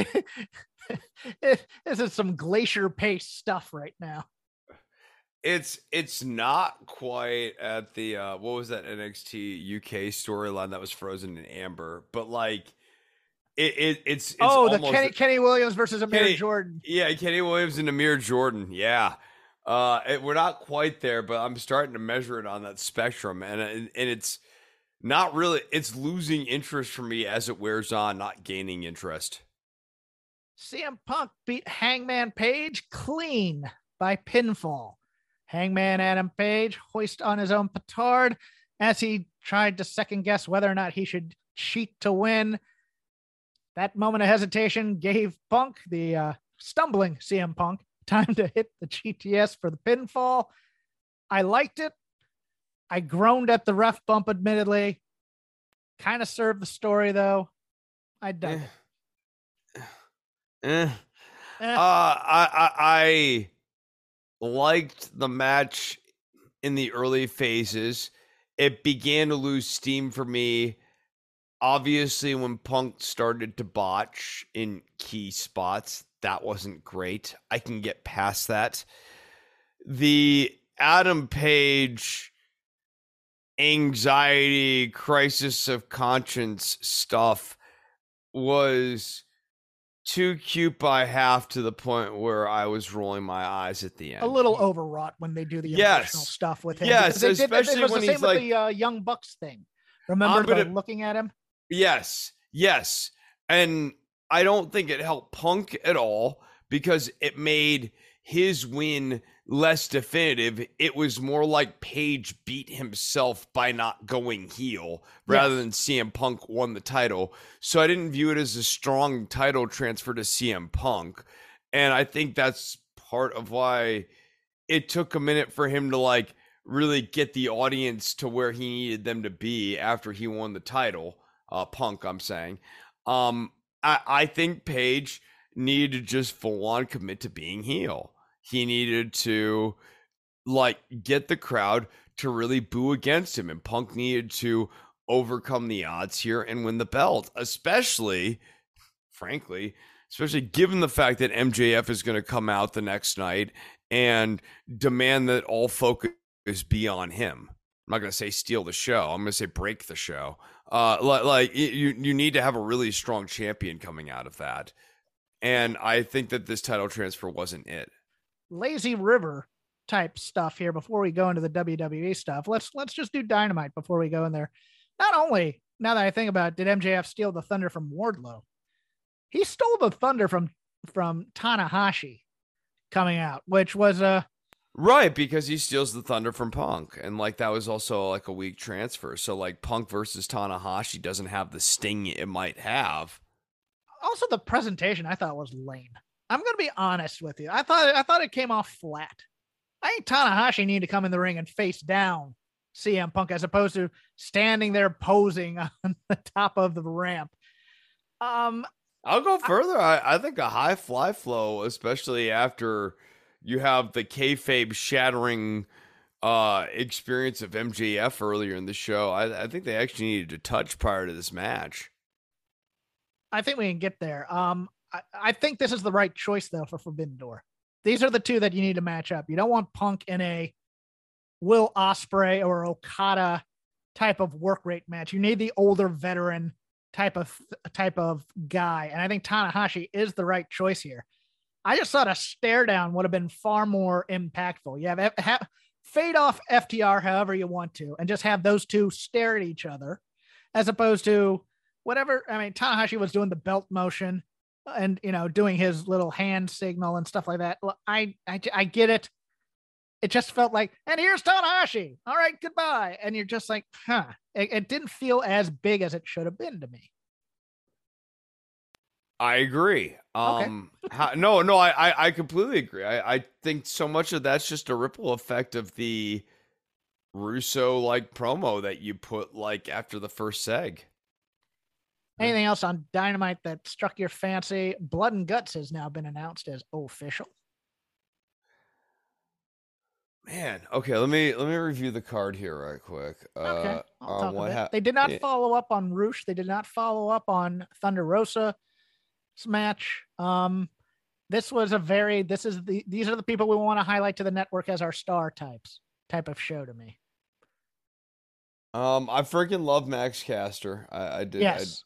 this is some glacier pace stuff right now. It's not quite at the what was that NXT UK storyline that was frozen in amber, but like it's the Kenny Williams versus Amir Jordan. Yeah, Kenny Williams and Amir Jordan. Yeah. We're not quite there, but I'm starting to measure it on that spectrum, and it's not really. It's losing interest for me as it wears on, not gaining interest. CM Punk beat Hangman Page clean by pinfall. Hangman Adam Page hoist on his own petard as he tried to second guess whether or not he should cheat to win. That moment of hesitation gave Punk, the stumbling CM Punk, time to hit the GTS for the pinfall. I liked it. I groaned at the ref bump, admittedly. Kind of served the story, though. I dug it. I liked the match in the early phases. It began to lose steam for me, obviously, when Punk started to botch in key spots. That wasn't great. I can get past that. The Adam Page anxiety, crisis of conscience stuff was too cute by half, to the point where I was rolling my eyes at the end. A little overwrought when they do the emotional stuff with him. Yes, especially when he's like the Young Bucks thing. Remember looking at him? Yes. And I don't think it helped Punk at all, because it made his win less definitive. It was more like Page beat himself by not going heel, rather than CM Punk won the title. So I didn't view it as a strong title transfer to CM Punk. And I think that's part of why it took a minute for him to like really get the audience to where he needed them to be after he won the title. Punk, I'm saying. I think Page needed to just full on commit to being heel. He needed to like get the crowd to really boo against him. And Punk needed to overcome the odds here and win the belt, especially, frankly, especially given the fact that MJF is going to come out the next night and demand that all focus be on him. I'm not going to say steal the show. I'm going to say break the show. You need to have a really strong champion coming out of that. And I think that this title transfer wasn't it. Lazy River type stuff here before we go into the WWE stuff. Let's just do Dynamite before we go in there. Not only, now that I think about it, did MJF steal the thunder from Wardlow, he stole the thunder from Tanahashi coming out, which was right, because he steals the thunder from Punk, and like that was also like a weak transfer. So like Punk versus Tanahashi doesn't have the sting it might have. Also, the presentation I thought was lame. I'm going to be honest with you. I thought it came off flat. I think Tanahashi needed to come in the ring and face down CM Punk as opposed to standing there posing on the top of the ramp. I'll go further. I think a high fly flow, especially after you have the kayfabe shattering experience of MJF earlier in the show. I think they actually needed to touch prior to this match. I think we can get there. I think this is the right choice though for Forbidden Door. These are the two that you need to match up. You don't want Punk in a Will Ospreay or Okada type of work rate match. You need the older veteran type of guy. And I think Tanahashi is the right choice here. I just thought a stare down would have been far more impactful. You have fade off FTR however you want to, and just have those two stare at each other as opposed to whatever. I mean, Tanahashi was doing the belt motion and, doing his little hand signal and stuff like that. I get it. It just felt like, and here's Tanahashi. All right, goodbye. And you're just like, it didn't feel as big as it should have been to me. I agree. Okay. I completely agree. I think so much of that's just a ripple effect of the Russo like promo that you put like after the first seg. Anything else on Dynamite that struck your fancy? Blood and Guts has now been announced as official. Man, okay, let me review the card here right quick. Okay, I'll talk a bit. They did not follow up on Roosh. They did not follow up on Thunder Rosa's match. These are the people we want to highlight to the network as our star type of show to me. I freaking love Max Caster. I did. Yes.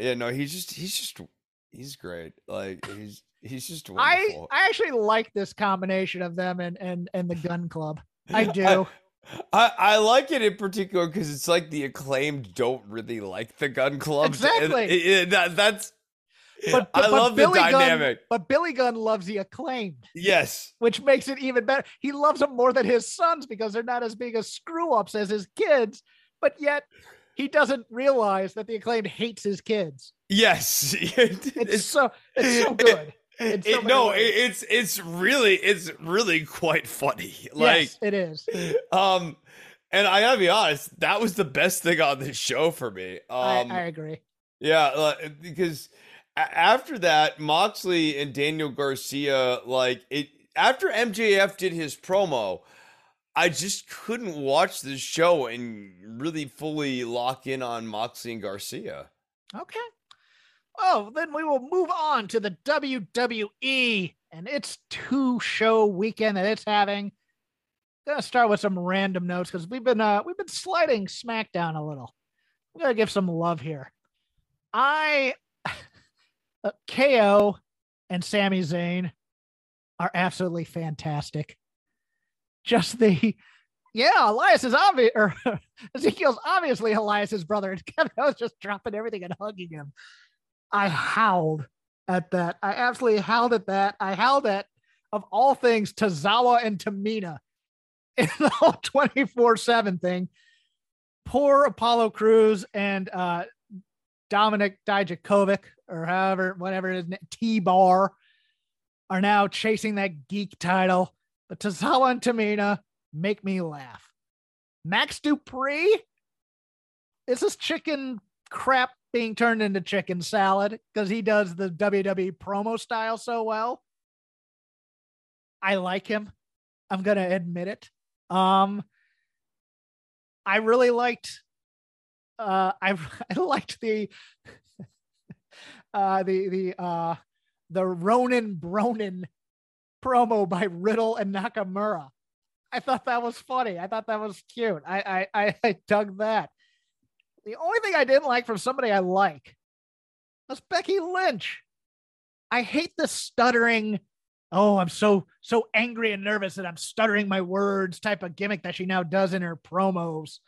He's great. Like he's just wonderful. I actually like this combination of them and the Gun Club. I do. I like it in particular because it's like the Acclaimed don't really like the Gun Club. Exactly. That's. But I love Billy the dynamic. But Billy Gunn loves the Acclaimed. Yes. Which makes it even better. He loves them more than his sons because they're not as big as screw-ups as his kids. But yet he doesn't realize that the Acclaimed hates his kids. Yes. It's so good. It's really quite funny. Like, yes, it is. And I gotta be honest, that was the best thing on this show for me. I agree. Yeah, because after that, Moxley and Daniel Garcia, after MJF did his promo, I just couldn't watch this show and really fully lock in on Moxley and Garcia. Okay. Oh, then we will move on to the WWE and its 2-show weekend that it's having. Gonna start with some random notes because we've been sliding SmackDown a little. We're gonna give some love here. KO and Sami Zayn are absolutely fantastic. Just Elias is obvious, or Ezekiel's obviously Elias's brother, and Kevin was just dropping everything and hugging him. I howled at that. I absolutely howled at that. I howled at, of all things, Tozawa and Tamina in the whole 24/7 thing. Poor Apollo Crews and Dominic Dijakovic, or whatever his name, T-Bar, are now chasing that geek title. But Tozawa and Tamina make me laugh. Max Dupree? Is this chicken crap being turned into chicken salad because he does the WWE promo style so well? I like him. I'm going to admit it. I really liked I liked the Ronin Bronin promo by Riddle and Nakamura. I thought that was funny. I thought that was cute. I dug that. The only thing I didn't like from somebody I like was Becky Lynch. I hate the stuttering. Oh, I'm so angry and nervous that I'm stuttering my words type of gimmick that she now does in her promos.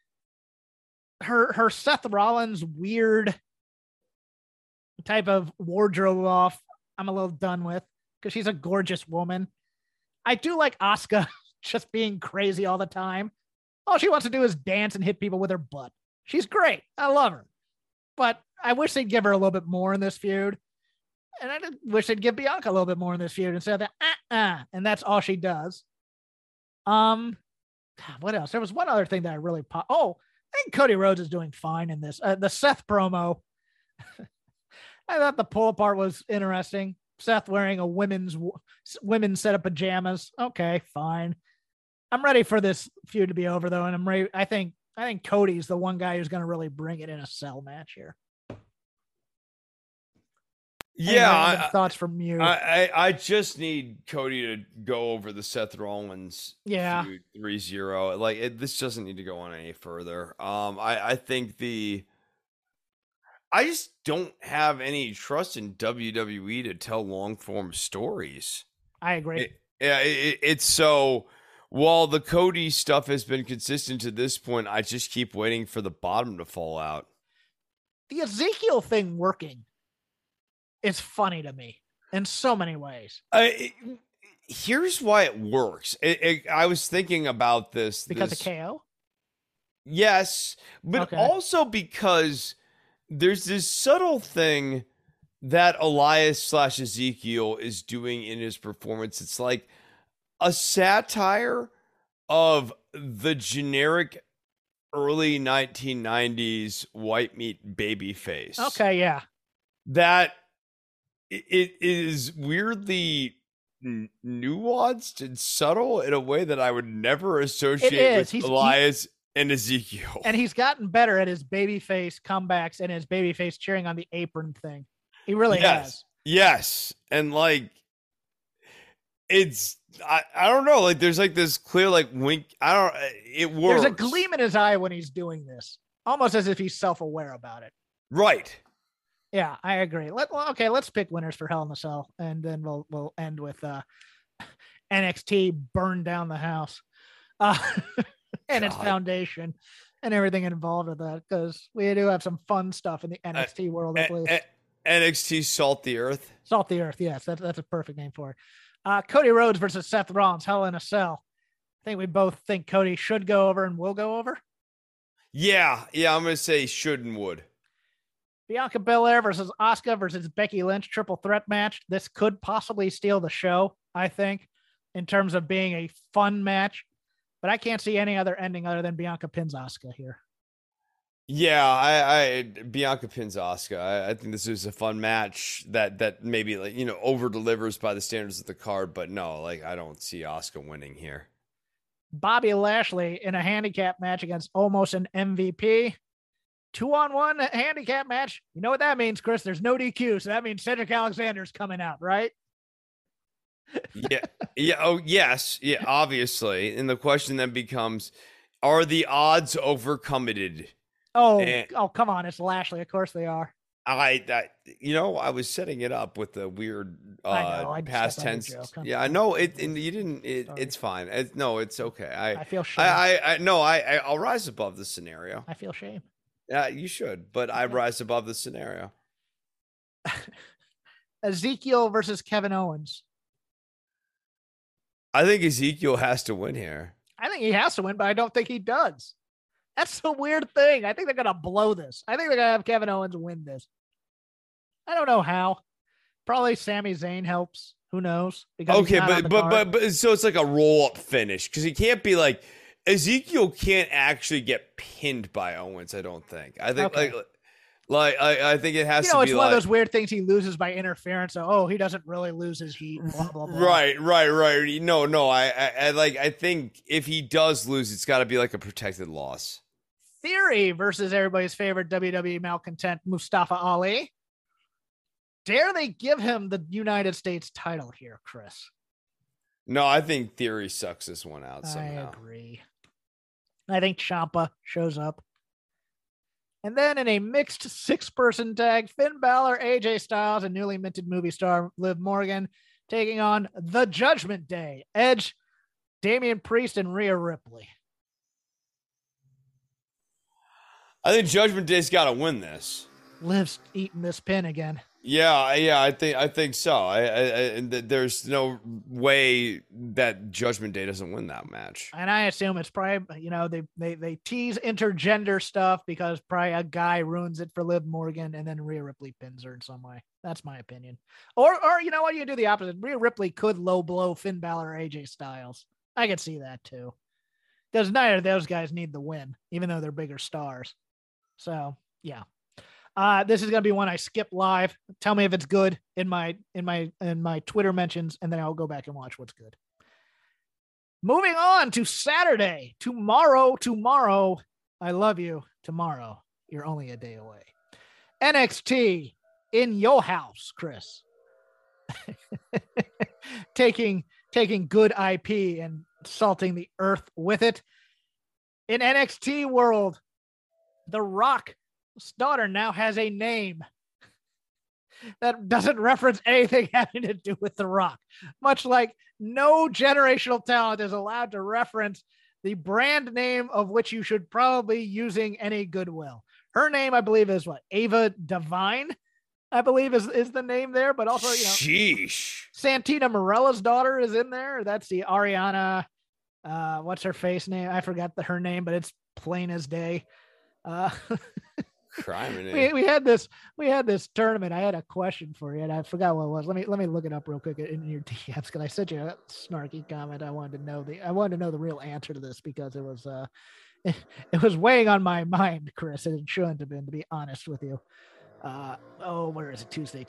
Her Seth Rollins weird type of wardrobe off, I'm a little done with because she's a gorgeous woman. I do like Asuka just being crazy all the time. All she wants to do is dance and hit people with her butt. She's great. I love her. But I wish they'd give her a little bit more in this feud. And I wish they'd give Bianca a little bit more in this feud instead of that, and that's all she does. What else? There was one other thing that I really I think Cody Rhodes is doing fine in this. The Seth promo. I thought the pull apart was interesting. Seth wearing a women's set of pajamas. Okay, fine. I'm ready for this feud to be over though, and I'm ready. I think Cody's the one guy who's going to really bring it in a cell match here. Yeah, thoughts from you. I just need Cody to go over the Seth Rollins feud 3-0. Like this doesn't need to go on any further. I think I just don't have any trust in WWE to tell long form stories. I agree. It's so while the Cody stuff has been consistent to this point, I just keep waiting for the bottom to fall out. The Ezekiel thing working. It's funny to me in so many ways. Here's why it works. I was thinking about this. Because of KO? Yes, but also because there's this subtle thing that Elias / Ezekiel is doing in his performance. It's like a satire of the generic early 1990s white meat baby face. Okay, yeah. That it is weirdly nuanced and subtle in a way that I would never associate with Elias and Ezekiel. And he's gotten better at his babyface comebacks and his babyface cheering on the apron thing. He really has. Yes. And like, it's, I don't know. Like there's like this clear, like wink. It works. There's a gleam in his eye when he's doing this, almost as if he's self-aware about it. Right. Yeah, I agree. Let's pick winners for Hell in a Cell, and then we'll end with NXT burn down the house and its foundation and everything involved with that, because we do have some fun stuff in the NXT world. NXT Salt the Earth. Salt the Earth, yes, that's a perfect name for it. Cody Rhodes versus Seth Rollins, Hell in a Cell. I think we both think Cody should go over and will go over. Yeah, I'm going to say should and would. Bianca Belair versus Asuka versus Becky Lynch triple threat match. This could possibly steal the show, I think, in terms of being a fun match. But I can't see any other ending other than Bianca pins Asuka here. Yeah, I Bianca pins Asuka. I think this is a fun match that maybe like over delivers by the standards of the card, but no, like I don't see Asuka winning here. Bobby Lashley in a handicap match against almost an MVP. 2-on-1 handicap match. You know what that means, Chris? There's no DQ, so that means Cedric Alexander's coming out, right? Yeah. Oh, yes. Yeah, obviously. And the question then becomes, are the odds overcommitted? Oh, come on. It's Lashley. Of course they are. I was setting it up with the weird past tense. Yeah, I know it. And you didn't. It's fine. It's okay. I feel shame. I'll rise above the scenario. I feel shame. Yeah, you should, but I rise above the scenario. Ezekiel versus Kevin Owens. I think Ezekiel has to win here. I think he has to win, but I don't think he does. That's the weird thing. I think they're going to blow this. I think they're going to have Kevin Owens win this. I don't know how. Probably Sami Zayn helps. Who knows? Okay, but so it's like a roll-up finish because he can't be like, Ezekiel can't actually get pinned by Owens, I don't think. I think Like, I think it has to be it's one of those weird things he loses by interference. So, he doesn't really lose his heat. Blah, blah, blah. Right. No. I think if he does lose, it's got to be like a protected loss. Theory versus everybody's favorite WWE malcontent, Mustafa Ali. Dare they give him the United States title here, Chris? No, I think Theory sucks this one out somehow. I agree. I think Ciampa shows up. And then in a mixed 6-person tag, Finn Balor, AJ Styles, and newly minted movie star Liv Morgan taking on The Judgment Day, Edge, Damian Priest, and Rhea Ripley. I think Judgment Day's got to win this. Liv's eating this pin again. Yeah, I think so. There's no way that Judgment Day doesn't win that match. And I assume it's probably, they tease intergender stuff because probably a guy ruins it for Liv Morgan and then Rhea Ripley pins her in some way. That's my opinion. Or you know what? You do the opposite. Rhea Ripley could low blow Finn Balor or AJ Styles. I could see that too. Because neither of those guys need the win, even though they're bigger stars. So yeah. This is going to be one I skip live. Tell me if it's good in my Twitter mentions, and then I'll go back and watch what's good. Moving on to Saturday. Tomorrow. I love you. Tomorrow. You're only a day away. NXT in your house, Chris. taking good IP and salting the earth with it. In NXT world, The Rock's daughter now has a name that doesn't reference anything having to do with The Rock, much like no generational talent is allowed to reference the brand name of which you should probably using any goodwill. Her name, I believe, is what? Ava Divine, I believe is the name there, but also, Sheesh. Santina Morella's daughter is in there. That's the Ariana, what's her face name? I forgot her name, but it's plain as day. We had this tournament. I had a question for you, and I forgot what it was. Let me look it up real quick in your DMs because I sent you a snarky comment. I wanted to know the real answer to this because it was weighing on my mind, Chris, and it shouldn't have been, to be honest with you. Where is it? Tuesday.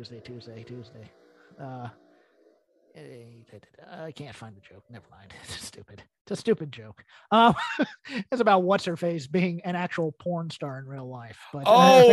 I can't find the joke. Never mind. It's stupid. It's a stupid joke. It's about what's her face being an actual porn star in real life. But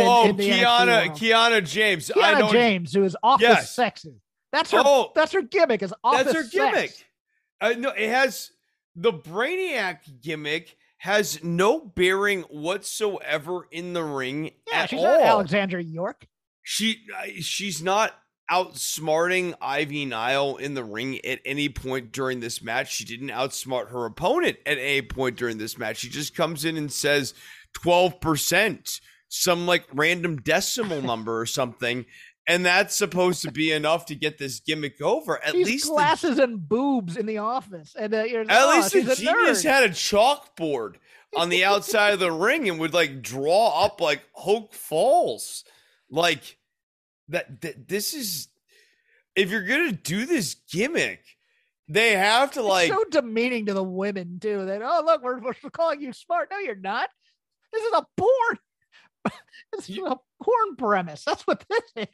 Kiana James. Kiana James, who is office sexy. That's her gimmick. Is office. That's her gimmick. No, it has the Brainiac gimmick has no bearing whatsoever in the ring. Yeah, she's all. Not Alexandra York. She's not outsmarting Ivy Nile in the ring at any point during this match. She didn't outsmart her opponent at any point during this match. She just comes in and says 12%, some like random decimal number or something. And that's supposed to be enough to get this gimmick over. At least glasses and boobs in the office. And at least the Genius had a chalkboard on the outside of the ring and would like draw up like Hoke Falls. Like, this is, if you're gonna do this gimmick, they have to it's so demeaning to the women too. That look, we're calling you smart. No, you're not. This is a porn. This is a porn premise. That's what this is.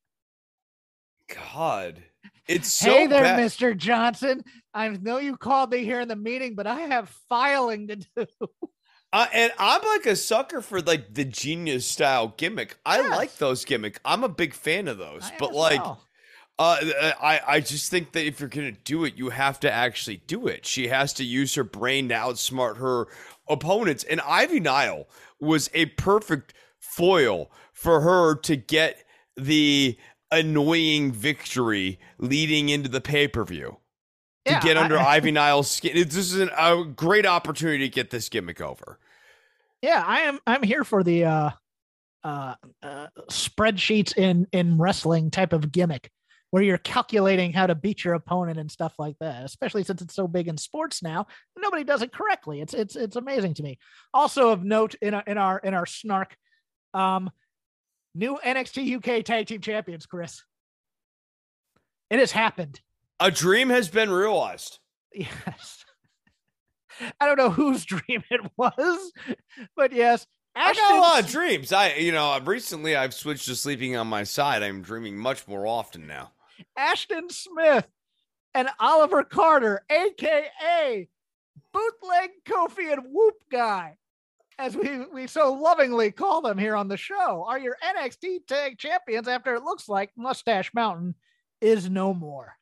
God, it's so hey there, bad. Mr. Johnson. I know you called me here in the meeting, but I have filing to do. And I'm like a sucker for like the Genius style gimmick. I like those gimmick. I'm a big fan of those. But like, I just think that if you're going to do it, you have to actually do it. She has to use her brain to outsmart her opponents. And Ivy Nile was a perfect foil for her to get the annoying victory leading into the pay-per-view. To get under Ivy Nile's skin. This is a great opportunity to get this gimmick over. Yeah, I'm here for the spreadsheets in wrestling type of gimmick where you're calculating how to beat your opponent and stuff like that, especially since it's so big in sports now. Nobody does it correctly. It's amazing to me. Also of note in our snark, new NXT UK Tag Team Champions, Chris. It has happened. A dream has been realized. Yes. I don't know whose dream it was, but yes, I got a lot of dreams. Recently I've switched to sleeping on my side. I'm dreaming much more often now. Ashton Smith and Oliver Carter, a.k.a. Bootleg Kofi and Whoop Guy, as we so lovingly call them here on the show, are your NXT Tag Champions after it looks like Mustache Mountain is no more.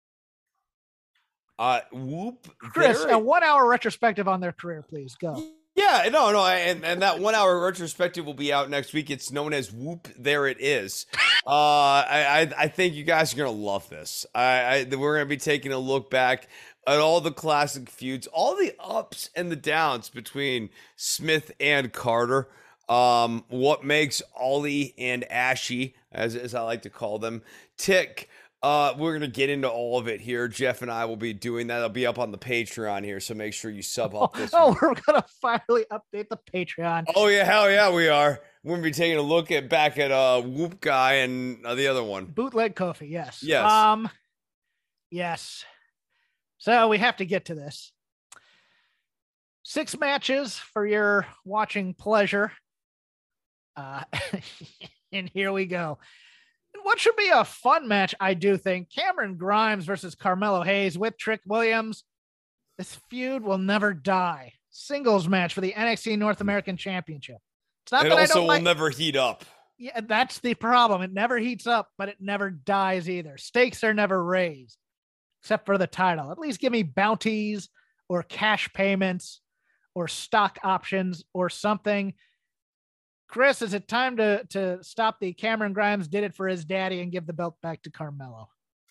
Whoop. Chris, a 1 hour retrospective on their career, please go. Yeah, no, and that 1 hour retrospective will be out next week. It's known as Whoop. There it is. I think you guys are gonna love this. We're gonna be taking a look back at all the classic feuds, all the ups and the downs between Smith and Carter. What makes Ollie and Ashy, as I like to call them, tick. We're going to get into all of it here. Jeff and I will be doing that. It'll be up on the Patreon here, so make sure you sub up this week. We're going to finally update the Patreon. Oh, yeah, hell yeah, we are. We're going to be taking a look back at Whoop Guy and the other one. Bootleg Kofi, yes. Yes. Yes. So we have to get to this. 6 matches for your watching pleasure. And here we go. What should be a fun match, I do think. Cameron Grimes versus Carmelo Hayes with Trick Williams. This feud will never die. Singles match for the NXT North American Championship. It's not it that also I don't will never heat up. Yeah, that's the problem. It never heats up, but it never dies either. Stakes are never raised, except for the title. At least give me bounties or cash payments or stock options or something. Chris, is it time to stop the Cameron Grimes did it for his daddy and give the belt back to Carmelo?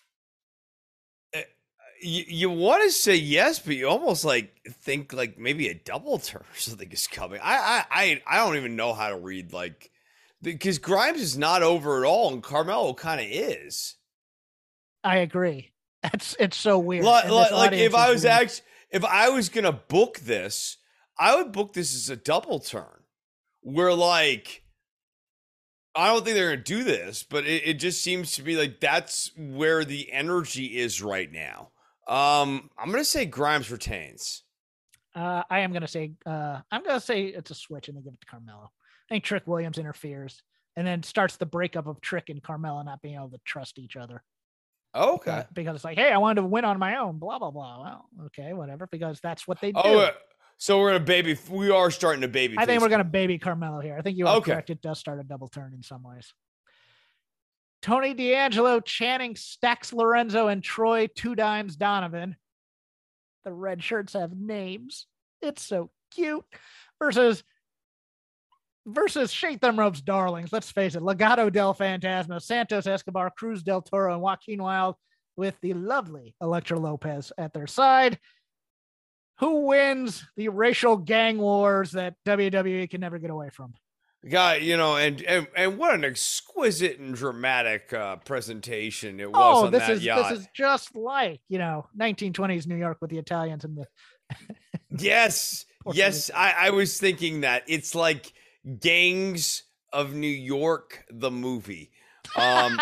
You want to say yes, but you almost think maybe a double turn or something is coming. I don't even know how to read because Grimes is not over at all and Carmelo kind of is. I agree. It's so weird. If I was gonna book this, I would book this as a double turn. Where I don't think they're going to do this, but it just seems to be like that's where the energy is right now. I'm going to say Grimes retains. I'm going to say it's a switch and they give it to Carmelo. I think Trick Williams interferes and then starts the breakup of Trick and Carmelo not being able to trust each other. Okay. Because it's like, hey, I wanted to win on my own, blah, blah, blah. Well, okay, whatever, because that's what they do. So we are starting to baby. I think we're going to baby Carmelo here. I think you are correct. It does start a double turn in some ways. Tony D'Angelo, Channing Stax Lorenzo, and Troy Two Dimes Donovan. The red shirts have names. It's so cute. Versus Shake Them Ropes darlings. Let's face it. Legado del Fantasma, Santos Escobar, Cruz del Toro, and Joaquin Wilde with the lovely Elektra Lopez at their side. Who wins the racial gang wars that WWE can never get away from? God, and what an exquisite and dramatic presentation it was on that yacht. This is just like, 1920s New York with the Italians and the... Yes. Yes, I was thinking that. It's like Gangs of New York, the movie. I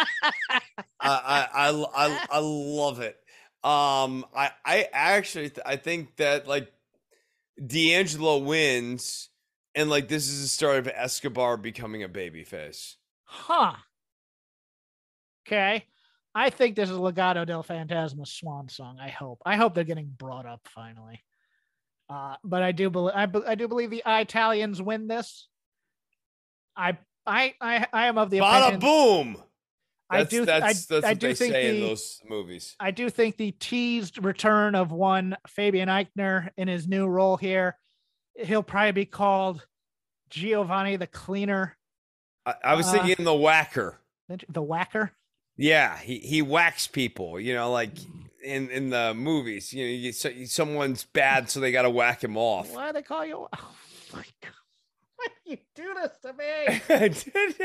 love it. I actually I think that D'Angelo wins and this is the start of Escobar becoming a babyface. Huh. Okay. I think this is Legado del Fantasma swan song. I hope they're getting brought up finally. But I do believe the Italians win this. I am of the opinion. Bada boom. I do think in those movies. I do think the teased return of one Fabian Eichner in his new role here. He'll probably be called Giovanni the Cleaner. I was thinking the Whacker. The Whacker? Yeah, he whacks people. In the movies. Someone's bad, so they got to whack him off. Why do they call you? Oh my God! Why do you do this to me?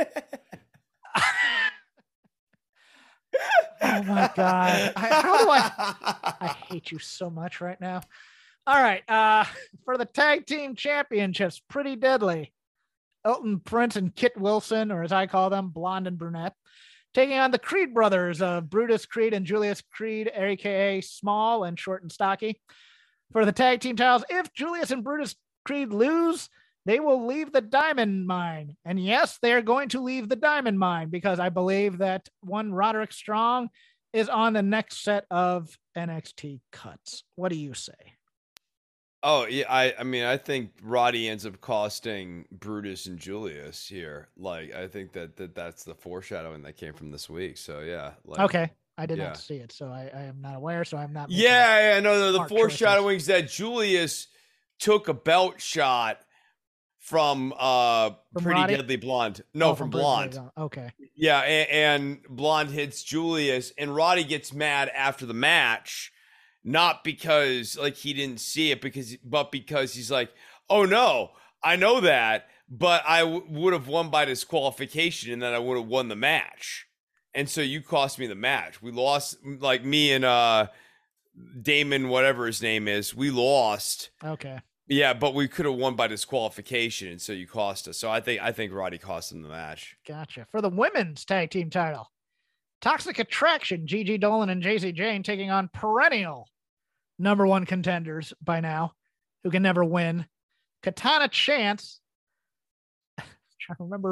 Oh my God. I hate you so much right now. All right. For the tag team championships, Pretty Deadly, Elton Prince and Kit Wilson, or as I call them, Blonde and Brunette, taking on the Creed brothers of Brutus Creed and Julius Creed, aka Small and Short and Stocky. For the tag team titles, if Julius and Brutus Creed lose, they will leave the diamond mine. And yes, they are going to leave the diamond mine because I believe that one Roderick Strong is on the next set of NXT cuts. What do you say? Oh, yeah. I mean, I think Roddy ends up costing Brutus and Julius here. Like, I think that's the foreshadowing that came from this week. So, yeah. Like, okay. I did not see it, so I am not aware. So I'm not. Yeah, no, the foreshadowing is that Julius took a belt shot from Pretty Roddy? Deadly Blonde. No, from Blonde. Okay. Yeah, and Blonde hits Julius, and Roddy gets mad after the match, not because like he didn't see it, but because he's like, oh no, I know that, but I would have won by disqualification, and then I would have won the match. And so you cost me the match. We lost, like me and Damon, whatever his name is, we lost. Okay. Yeah, but we could have won by disqualification, and so you cost us. So I think Roddy cost him the match. Gotcha. For the women's tag team title, Toxic Attraction, Gigi Dolan and Jacy Jayne taking on perennial #1 contenders by now, who can never win. Katana Chance. Trying to remember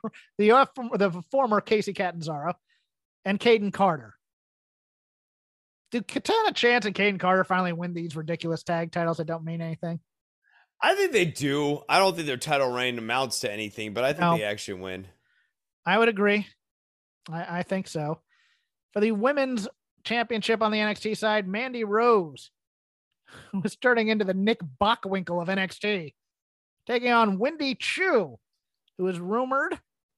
the former Casey Catanzaro and Caden Carter. Do Katana Chance and Caden Carter finally win these ridiculous tag titles that don't mean anything? I think they do. I don't think their title reign amounts to anything, but I think they actually win. I would agree. I think so. For the women's championship on the NXT side, Mandy Rose was turning into the Nick Bockwinkel of NXT, taking on Wendy Chu, who is rumored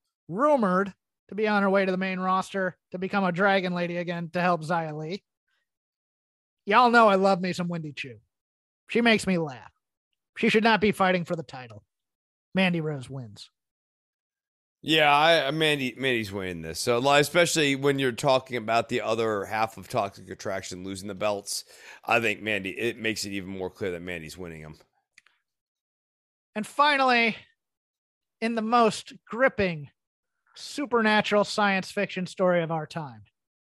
to be on her way to the main roster to become a Dragon Lady again to help Xia Li. Y'all know I love me some Wendy Chu. She makes me laugh. She should not be fighting for the title. Mandy Rose wins. Yeah, Mandy's winning this. So, especially when you're talking about the other half of Toxic Attraction losing the belts, I think it makes it even more clear that Mandy's winning them. And finally, in the most gripping supernatural science fiction story of our time,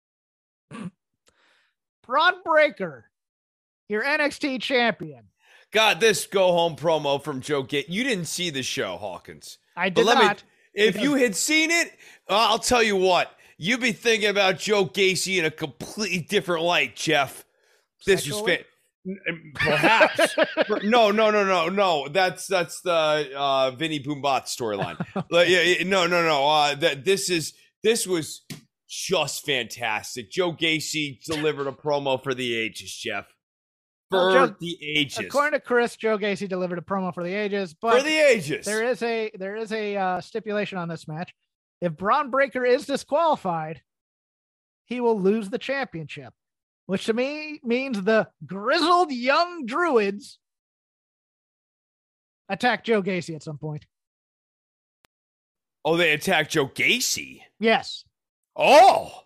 Bron Breakker, your NXT champion. God, this go home promo from Joe Gacy. You didn't see the show, Hawkins. I did not. If you had seen it, I'll tell you what, you'd be thinking about Joe Gacy in a completely different light, Jeff. This was fit. Perhaps. No. That's the Vinny Boombot storyline. This was just fantastic. Joe Gacy delivered a promo for the ages, Jeff. The ages. According to Chris, Joe Gacy delivered a promo for the ages, but for the ages. There is a stipulation on this match. If Bron Breakker is disqualified, he will lose the championship, which to me means the grizzled young Druids attack Joe Gacy at some point. Oh, they attack Joe Gacy? Yes. Oh.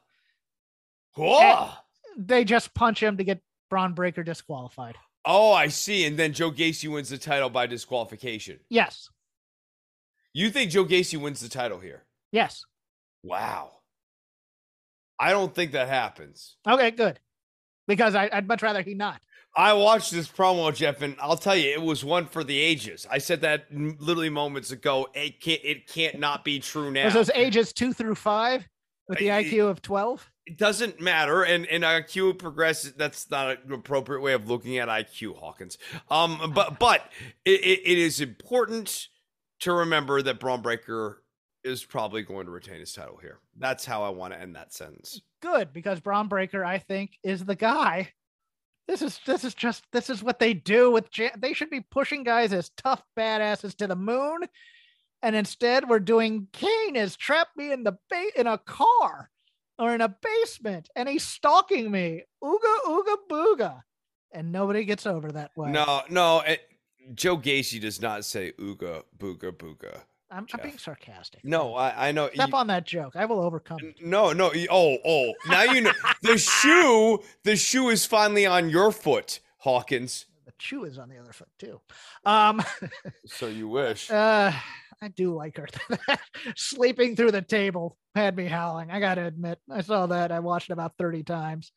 They just punch him to get Bron Breakker disqualified. Oh, I see. And then Joe Gacy wins the title by disqualification. Yes. You think Joe Gacy wins the title here? Yes. Wow. I don't think that happens. Okay, good. Because I'd much rather he not. I watched this promo, Jeff, and I'll tell you, it was one for the ages. I said that literally moments ago. It can't not be true now. Those ages 2 through 5 with the IQ of 12? It doesn't matter, and IQ progresses. That's not an appropriate way of looking at IQ, Hawkins. But it is important to remember that Bron Breakker is probably going to retain his title here. That's how I want to end that sentence. Good, because Bron Breakker, I think, is the guy. This is what they do with. They should be pushing guys as tough badasses to the moon, and instead we're doing Kane has trapped me in a car. Or in a basement, and he's stalking me. Ooga, ooga, booga. And nobody gets over that way. No. Joe Gacy does not say ooga, booga, booga. I'm being sarcastic. No, I know. Step on that joke. I will overcome it. No. Oh. Now you know. The shoe is finally on your foot, Hawkins. The shoe is on the other foot, too. So you wish. I do like her. Sleeping through the table had me howling. I got to admit, I saw that. I watched it about 30 times.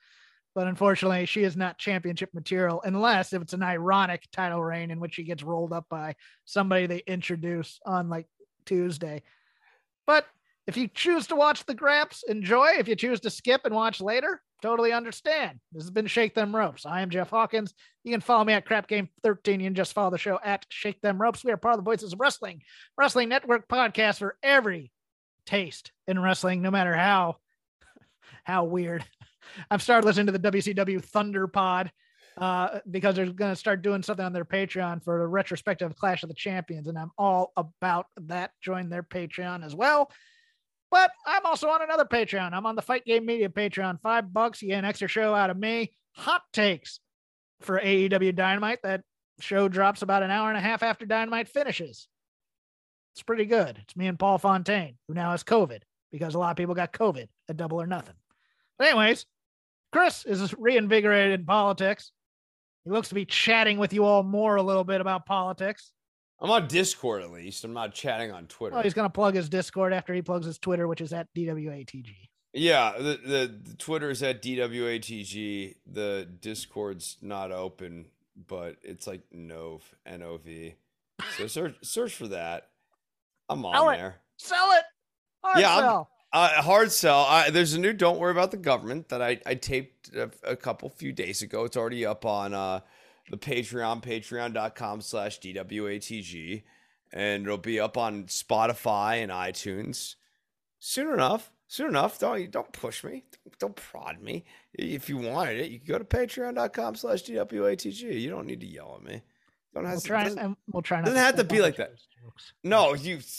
But unfortunately, she is not championship material unless if it's an ironic title reign in which she gets rolled up by somebody they introduce on like Tuesday. But if you choose to watch the Graps, enjoy. If you choose to skip and watch later, totally understand. This has been Shake Them Ropes. I am Jeff Hawkins. You can follow me at Crap Game 13. You can just follow the show at Shake Them Ropes. We are part of the Voices of Wrestling Network podcast for every taste in wrestling, no matter how weird. I've started listening to the WCW Thunder Pod because they're going to start doing something on their Patreon for a retrospective Clash of the Champions, and I'm all about that. Join their Patreon as well. But I'm also on another Patreon. I'm on the Fight Game Media Patreon. $5. You get an extra show out of me. Hot takes for AEW Dynamite. That show drops about an hour and a half after Dynamite finishes. It's pretty good. It's me and Paul Fontaine, who now has COVID because a lot of people got COVID at Double or Nothing. But anyways, Chris is reinvigorated in politics. He looks to be chatting with you all more a little bit about politics. I'm on Discord at least. I'm not chatting on Twitter. Well, he's going to plug his Discord after he plugs his Twitter, which is at DWATG. Yeah, the Twitter is at DWATG. The Discord's not open, but it's like NOV, N-O-V. So search for that. I'm on there. Sell it. Hard sell. There's a new Don't Worry About the Government that I taped a few days ago. It's already up on the Patreon, patreon.com/DWATG. And it'll be up on Spotify and iTunes soon enough. Don't push me. Don't prod me. If you wanted it, you can go to patreon.com/DWATG. You don't need to yell at me. We'll try not doesn't have to be like that. No,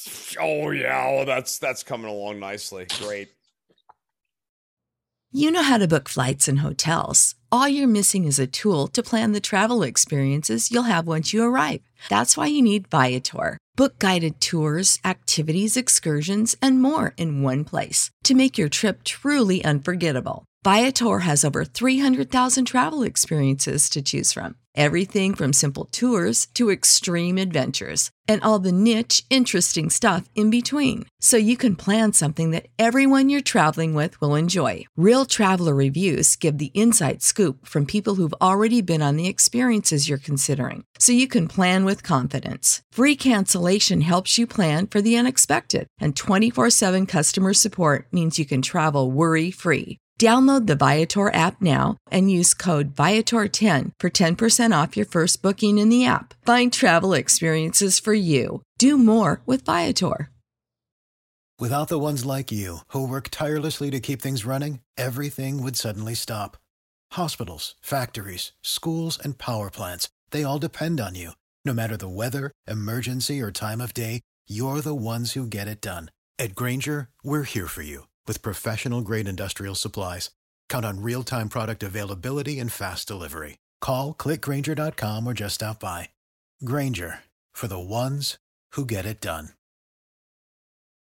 that's coming along nicely. Great. You know how to book flights and hotels. All you're missing is a tool to plan the travel experiences you'll have once you arrive. That's why you need Viator. Book guided tours, activities, excursions, and more in one place to make your trip truly unforgettable. Viator has over 300,000 travel experiences to choose from. Everything from simple tours to extreme adventures and all the niche, interesting stuff in between. So you can plan something that everyone you're traveling with will enjoy. Real traveler reviews give the inside scoop from people who've already been on the experiences you're considering. So you can plan with confidence. Free cancellation helps you plan for the unexpected. And 24/7 customer support means you can travel worry-free. Download the Viator app now and use code Viator10 for 10% off your first booking in the app. Find travel experiences for you. Do more with Viator. Without the ones like you, who work tirelessly to keep things running, everything would suddenly stop. Hospitals, factories, schools, and power plants, they all depend on you. No matter the weather, emergency, or time of day, you're the ones who get it done. At Grainger, we're here for you. With professional-grade industrial supplies, count on real-time product availability and fast delivery. Call, click Grainger.com, or just stop by. Grainger, for the ones who get it done.